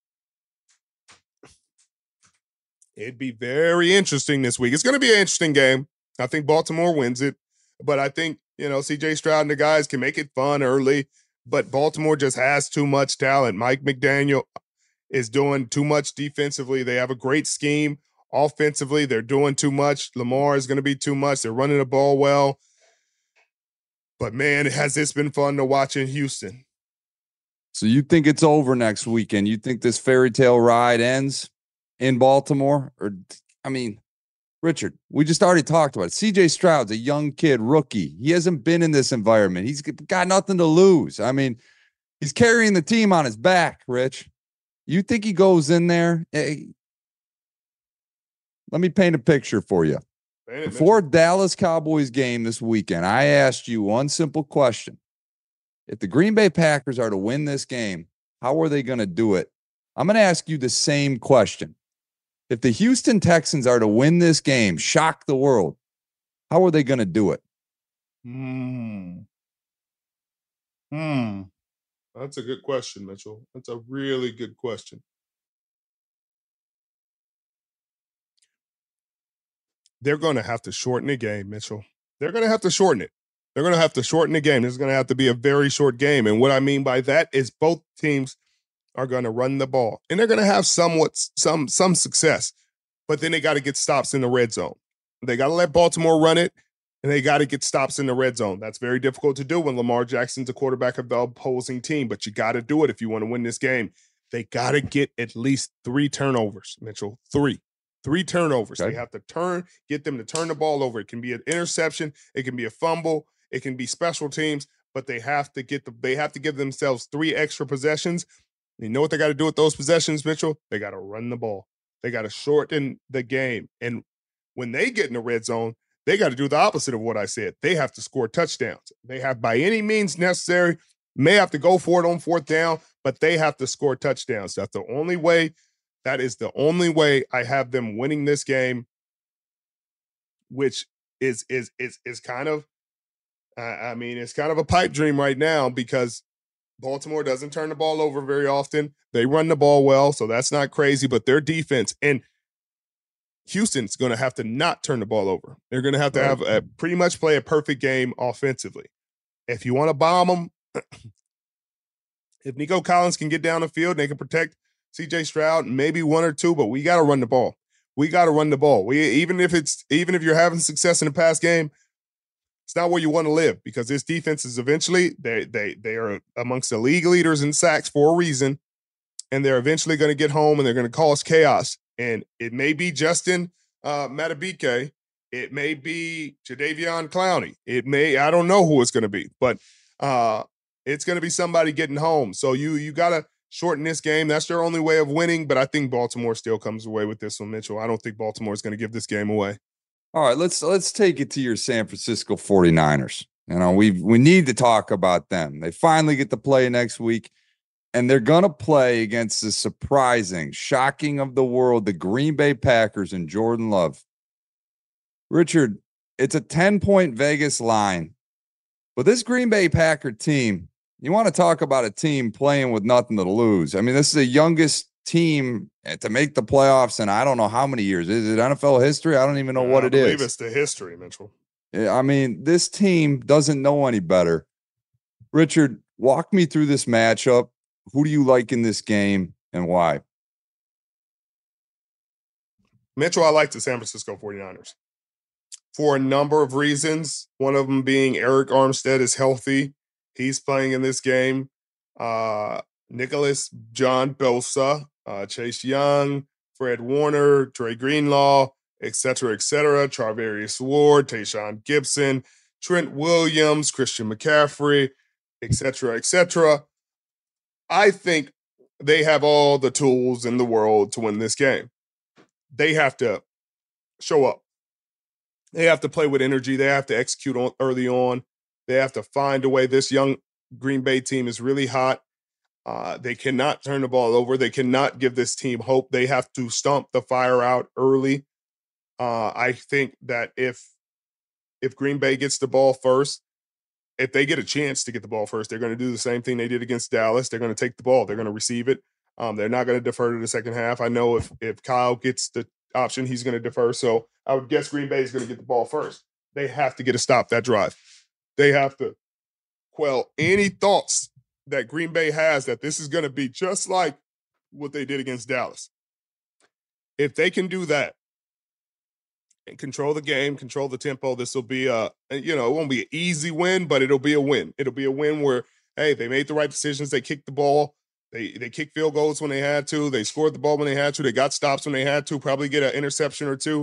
[SPEAKER 8] it'd be very interesting this week. It's going to be an interesting game. I think Baltimore wins it, but I think, C.J. Stroud and the guys can make it fun early, but Baltimore just has too much talent. Mike McDaniel is doing too much defensively. They have a great scheme. Offensively, they're doing too much. Lamar is going to be too much. They're running the ball well. But, man, has this been fun to watch in Houston.
[SPEAKER 9] So you think it's over next weekend? You think this fairy tale ride ends in Baltimore? Or, Richard, we just already talked about it. CJ Stroud's a young kid, rookie. He hasn't been in this environment. He's got nothing to lose. I mean, he's carrying the team on his back, Rich. You think he goes in there? Hey, let me paint a picture for you. Before Dallas Cowboys game this weekend, I asked you one simple question. If the Green Bay Packers are to win this game, how are they going to do it? I'm going to ask you the same question. If the Houston Texans are to win this game, shock the world, how are they going to do it?
[SPEAKER 8] That's a good question, Mitchell. That's a really good question. They're going to have to shorten the game, Mitchell. They're going to have to shorten it. They're going to have to shorten the game. This is going to have to be a very short game. And what I mean by that is both teams are going to run the ball. And they're going to have some success. But then they got to get stops in the red zone. They got to let Baltimore run it, and they got to get stops in the red zone. That's very difficult to do when Lamar Jackson's the quarterback of the opposing team, but you got to do it if you want to win this game. They got to get at least 3 turnovers, Mitchell. 3 turnovers. Okay. They have to get them to turn the ball over. It can be an interception. It can be a fumble. It can be special teams, but they have to give themselves 3 extra possessions. You know what they got to do with those possessions, Mitchell? They got to run the ball. They got to shorten the game. And when they get in the red zone, they got to do the opposite of what I said. They have to score touchdowns. They have, by any means necessary, may have to go for it on 4th down, but they have to score touchdowns. That's the only way. That is the only way I have them winning this game, which is kind of, it's kind of a pipe dream right now because Baltimore doesn't turn the ball over very often. They run the ball well, so that's not crazy, but their defense and Houston's going to have to not turn the ball over. They're going to have to pretty much play a perfect game offensively. If you want to bomb them, if Nico Collins can get down the field and they can protect CJ Stroud, maybe 1 or 2, but we got to run the ball. Even if you're having success in the pass game, it's not where you want to live because this defense is eventually they are amongst the league leaders in sacks for a reason, and they're eventually going to get home and they're going to cause chaos. And it may be Justin Madubuike, it may be Jadeveon Clowney, I don't know who it's going to be, but it's going to be somebody getting home. So you got to shorten this game. That's their only way of winning. But I think Baltimore still comes away with this one, Mitchell. I don't think Baltimore is going to give this game away.
[SPEAKER 9] All right, let's take it to your San Francisco 49ers. You know, we need to talk about them. They finally get to play next week, and they're going to play against the surprising, shocking of the world, the Green Bay Packers and Jordan Love. Richard, it's a 10-point Vegas line, but this Green Bay Packer team, you want to talk about a team playing with nothing to lose. I mean, this is the youngest team to make the playoffs in I don't know how many years. Is it NFL history? I don't even know what it is. I believe
[SPEAKER 8] it's the history, Mitchell.
[SPEAKER 9] I mean, this team doesn't know any better. Richard, walk me through this matchup. Who do you like in this game and why?
[SPEAKER 8] Mitchell, I like the San Francisco 49ers for a number of reasons. One of them being Eric Armstead is healthy. He's playing in this game. Nicholas John Bosa, Chase Young, Fred Warner, Dre Greenlaw, et cetera, Charvarius Ward, Tayshaun Gibson, Trent Williams, Christian McCaffrey, et cetera. I think they have all the tools in the world to win this game. They have to show up. They have to play with energy. They have to execute early on. They have to find a way. This young Green Bay team is really hot. They cannot turn the ball over. They cannot give this team hope. They have to stomp the fire out early. I think that if Green Bay gets the ball first, if they get a chance to get the ball first, they're going to do the same thing they did against Dallas. They're going to take the ball. They're going to receive it. They're not going to defer to the second half. I know if Kyle gets the option, he's going to defer. So I would guess Green Bay is going to get the ball first. They have to get a stop that drive. They have to quell any thoughts that Green Bay has that this is going to be just like what they did against Dallas. If they can do that and control the game, control the tempo, this will be it won't be an easy win, but it'll be a win. It'll be a win where, hey, they made the right decisions. They kicked the ball. They kicked field goals when they had to. They scored the ball when they had to. They got stops when they had to, probably get an interception or two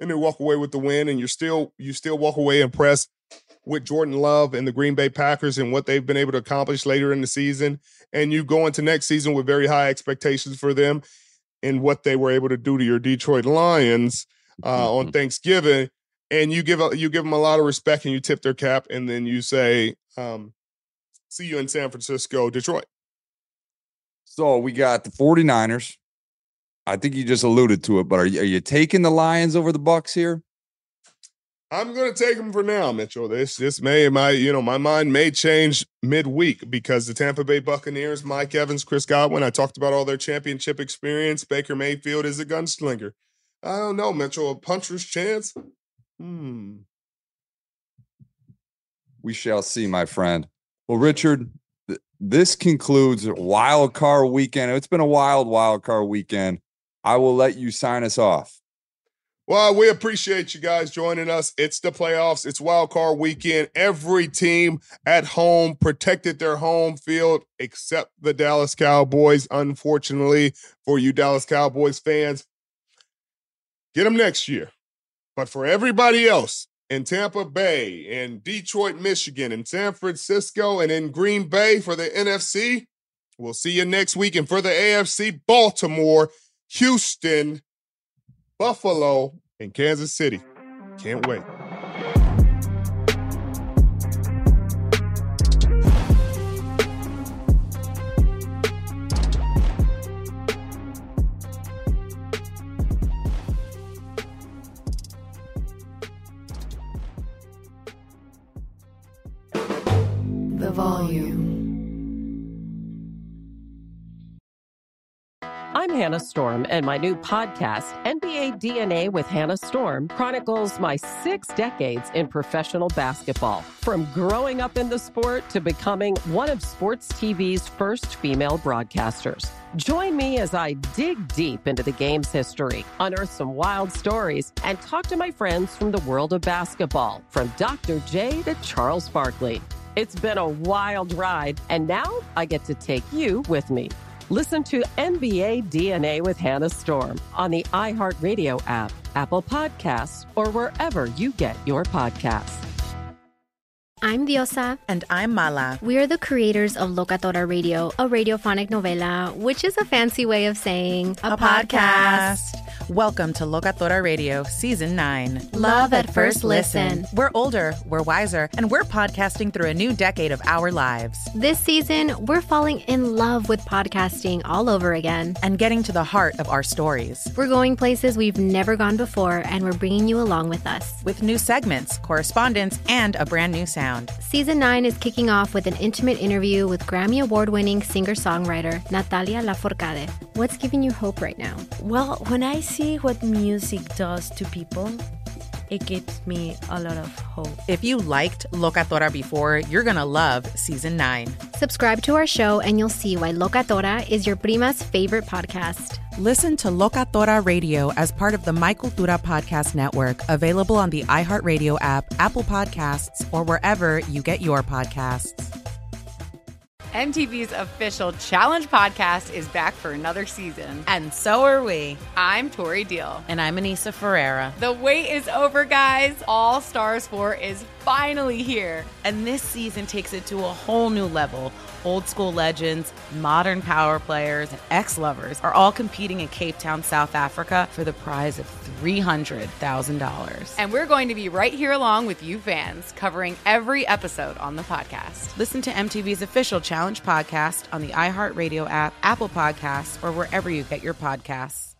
[SPEAKER 8] and they walk away with the win, and you still walk away impressed with Jordan Love and the Green Bay Packers and what they've been able to accomplish later in the season, and you go into next season with very high expectations for them and what they were able to do to your Detroit Lions on Thanksgiving, and you give them a lot of respect and you tip their cap, and then you say, see you in San Francisco, Detroit.
[SPEAKER 9] So we got the 49ers. I think you just alluded to it, but are you taking the Lions over the Bucs here?
[SPEAKER 8] I'm going to take them for now, Mitchell. My mind may change midweek because the Tampa Bay Buccaneers, Mike Evans, Chris Godwin, I talked about all their championship experience. Baker Mayfield is a gunslinger. I don't know, Mitchell, a puncher's chance?
[SPEAKER 9] We shall see, my friend. Well, Richard, this concludes Wild Card Weekend. It's been a wild card weekend. I will let you sign us off.
[SPEAKER 8] Well, we appreciate you guys joining us. It's the playoffs. It's Wild Card Weekend. Every team at home protected their home field except the Dallas Cowboys. Unfortunately for you Dallas Cowboys fans, get them next year. But for everybody else in Tampa Bay and Detroit, Michigan, and San Francisco, and in Green Bay for the NFC, we'll see you next week. And for the AFC, Baltimore, Houston, Buffalo, and Kansas City. Can't wait.
[SPEAKER 1] The volume.
[SPEAKER 4] I'm Hannah Storm, and my new podcast, NBA DNA with Hannah Storm, chronicles my 6 decades in professional basketball. From growing up in the sport to becoming one of sports TV's first female broadcasters. Join me as I dig deep into the game's history, unearth some wild stories, and talk to my friends from the world of basketball, from Dr. J to Charles Barkley. It's been a wild ride, and now I get to take you with me. Listen to NBA DNA with Hannah Storm on the iHeartRadio app, Apple Podcasts, or wherever you get your podcasts.
[SPEAKER 1] I'm Diosa.
[SPEAKER 5] And I'm Mala.
[SPEAKER 1] We are the creators of Locatora Radio, a radiophonic novela, which is a fancy way of saying
[SPEAKER 5] a podcast. Welcome to Locatora Radio, Season 9.
[SPEAKER 1] Love at first listen.
[SPEAKER 5] We're older, we're wiser, and we're podcasting through a new decade of our lives.
[SPEAKER 1] This season, we're falling in love with podcasting all over again.
[SPEAKER 5] And getting to the heart of our stories.
[SPEAKER 1] We're going places we've never gone before, and we're bringing you along with us.
[SPEAKER 5] With new segments, correspondence, and a brand new sound.
[SPEAKER 1] Season 9 is kicking off with an intimate interview with Grammy Award-winning singer-songwriter Natalia Lafourcade. What's giving you hope right now?
[SPEAKER 3] Well, when I see what music does to people, it gives me a lot of hope.
[SPEAKER 5] If you liked Locatora before, you're going to love Season 9.
[SPEAKER 1] Subscribe to our show and you'll see why Locatora is your prima's favorite podcast.
[SPEAKER 5] Listen to Locatora Radio as part of the My Cultura Podcast Network, available on the iHeartRadio app, Apple Podcasts, or wherever you get your podcasts. MTV's official Challenge podcast is back for another season.
[SPEAKER 2] And so are we.
[SPEAKER 5] I'm Tori Deal.
[SPEAKER 2] And I'm Anissa Ferreira.
[SPEAKER 5] The wait is over, guys. All Stars 4 is finally here.
[SPEAKER 2] And this season takes it to a whole new level. Old school legends, modern power players, and ex-lovers are all competing in Cape Town, South Africa for the prize of $300,000.
[SPEAKER 5] And we're going to be right here along with you fans, covering every episode on the podcast.
[SPEAKER 2] Listen to MTV's official Challenge podcast on the iHeartRadio app, Apple Podcasts, or wherever you get your podcasts.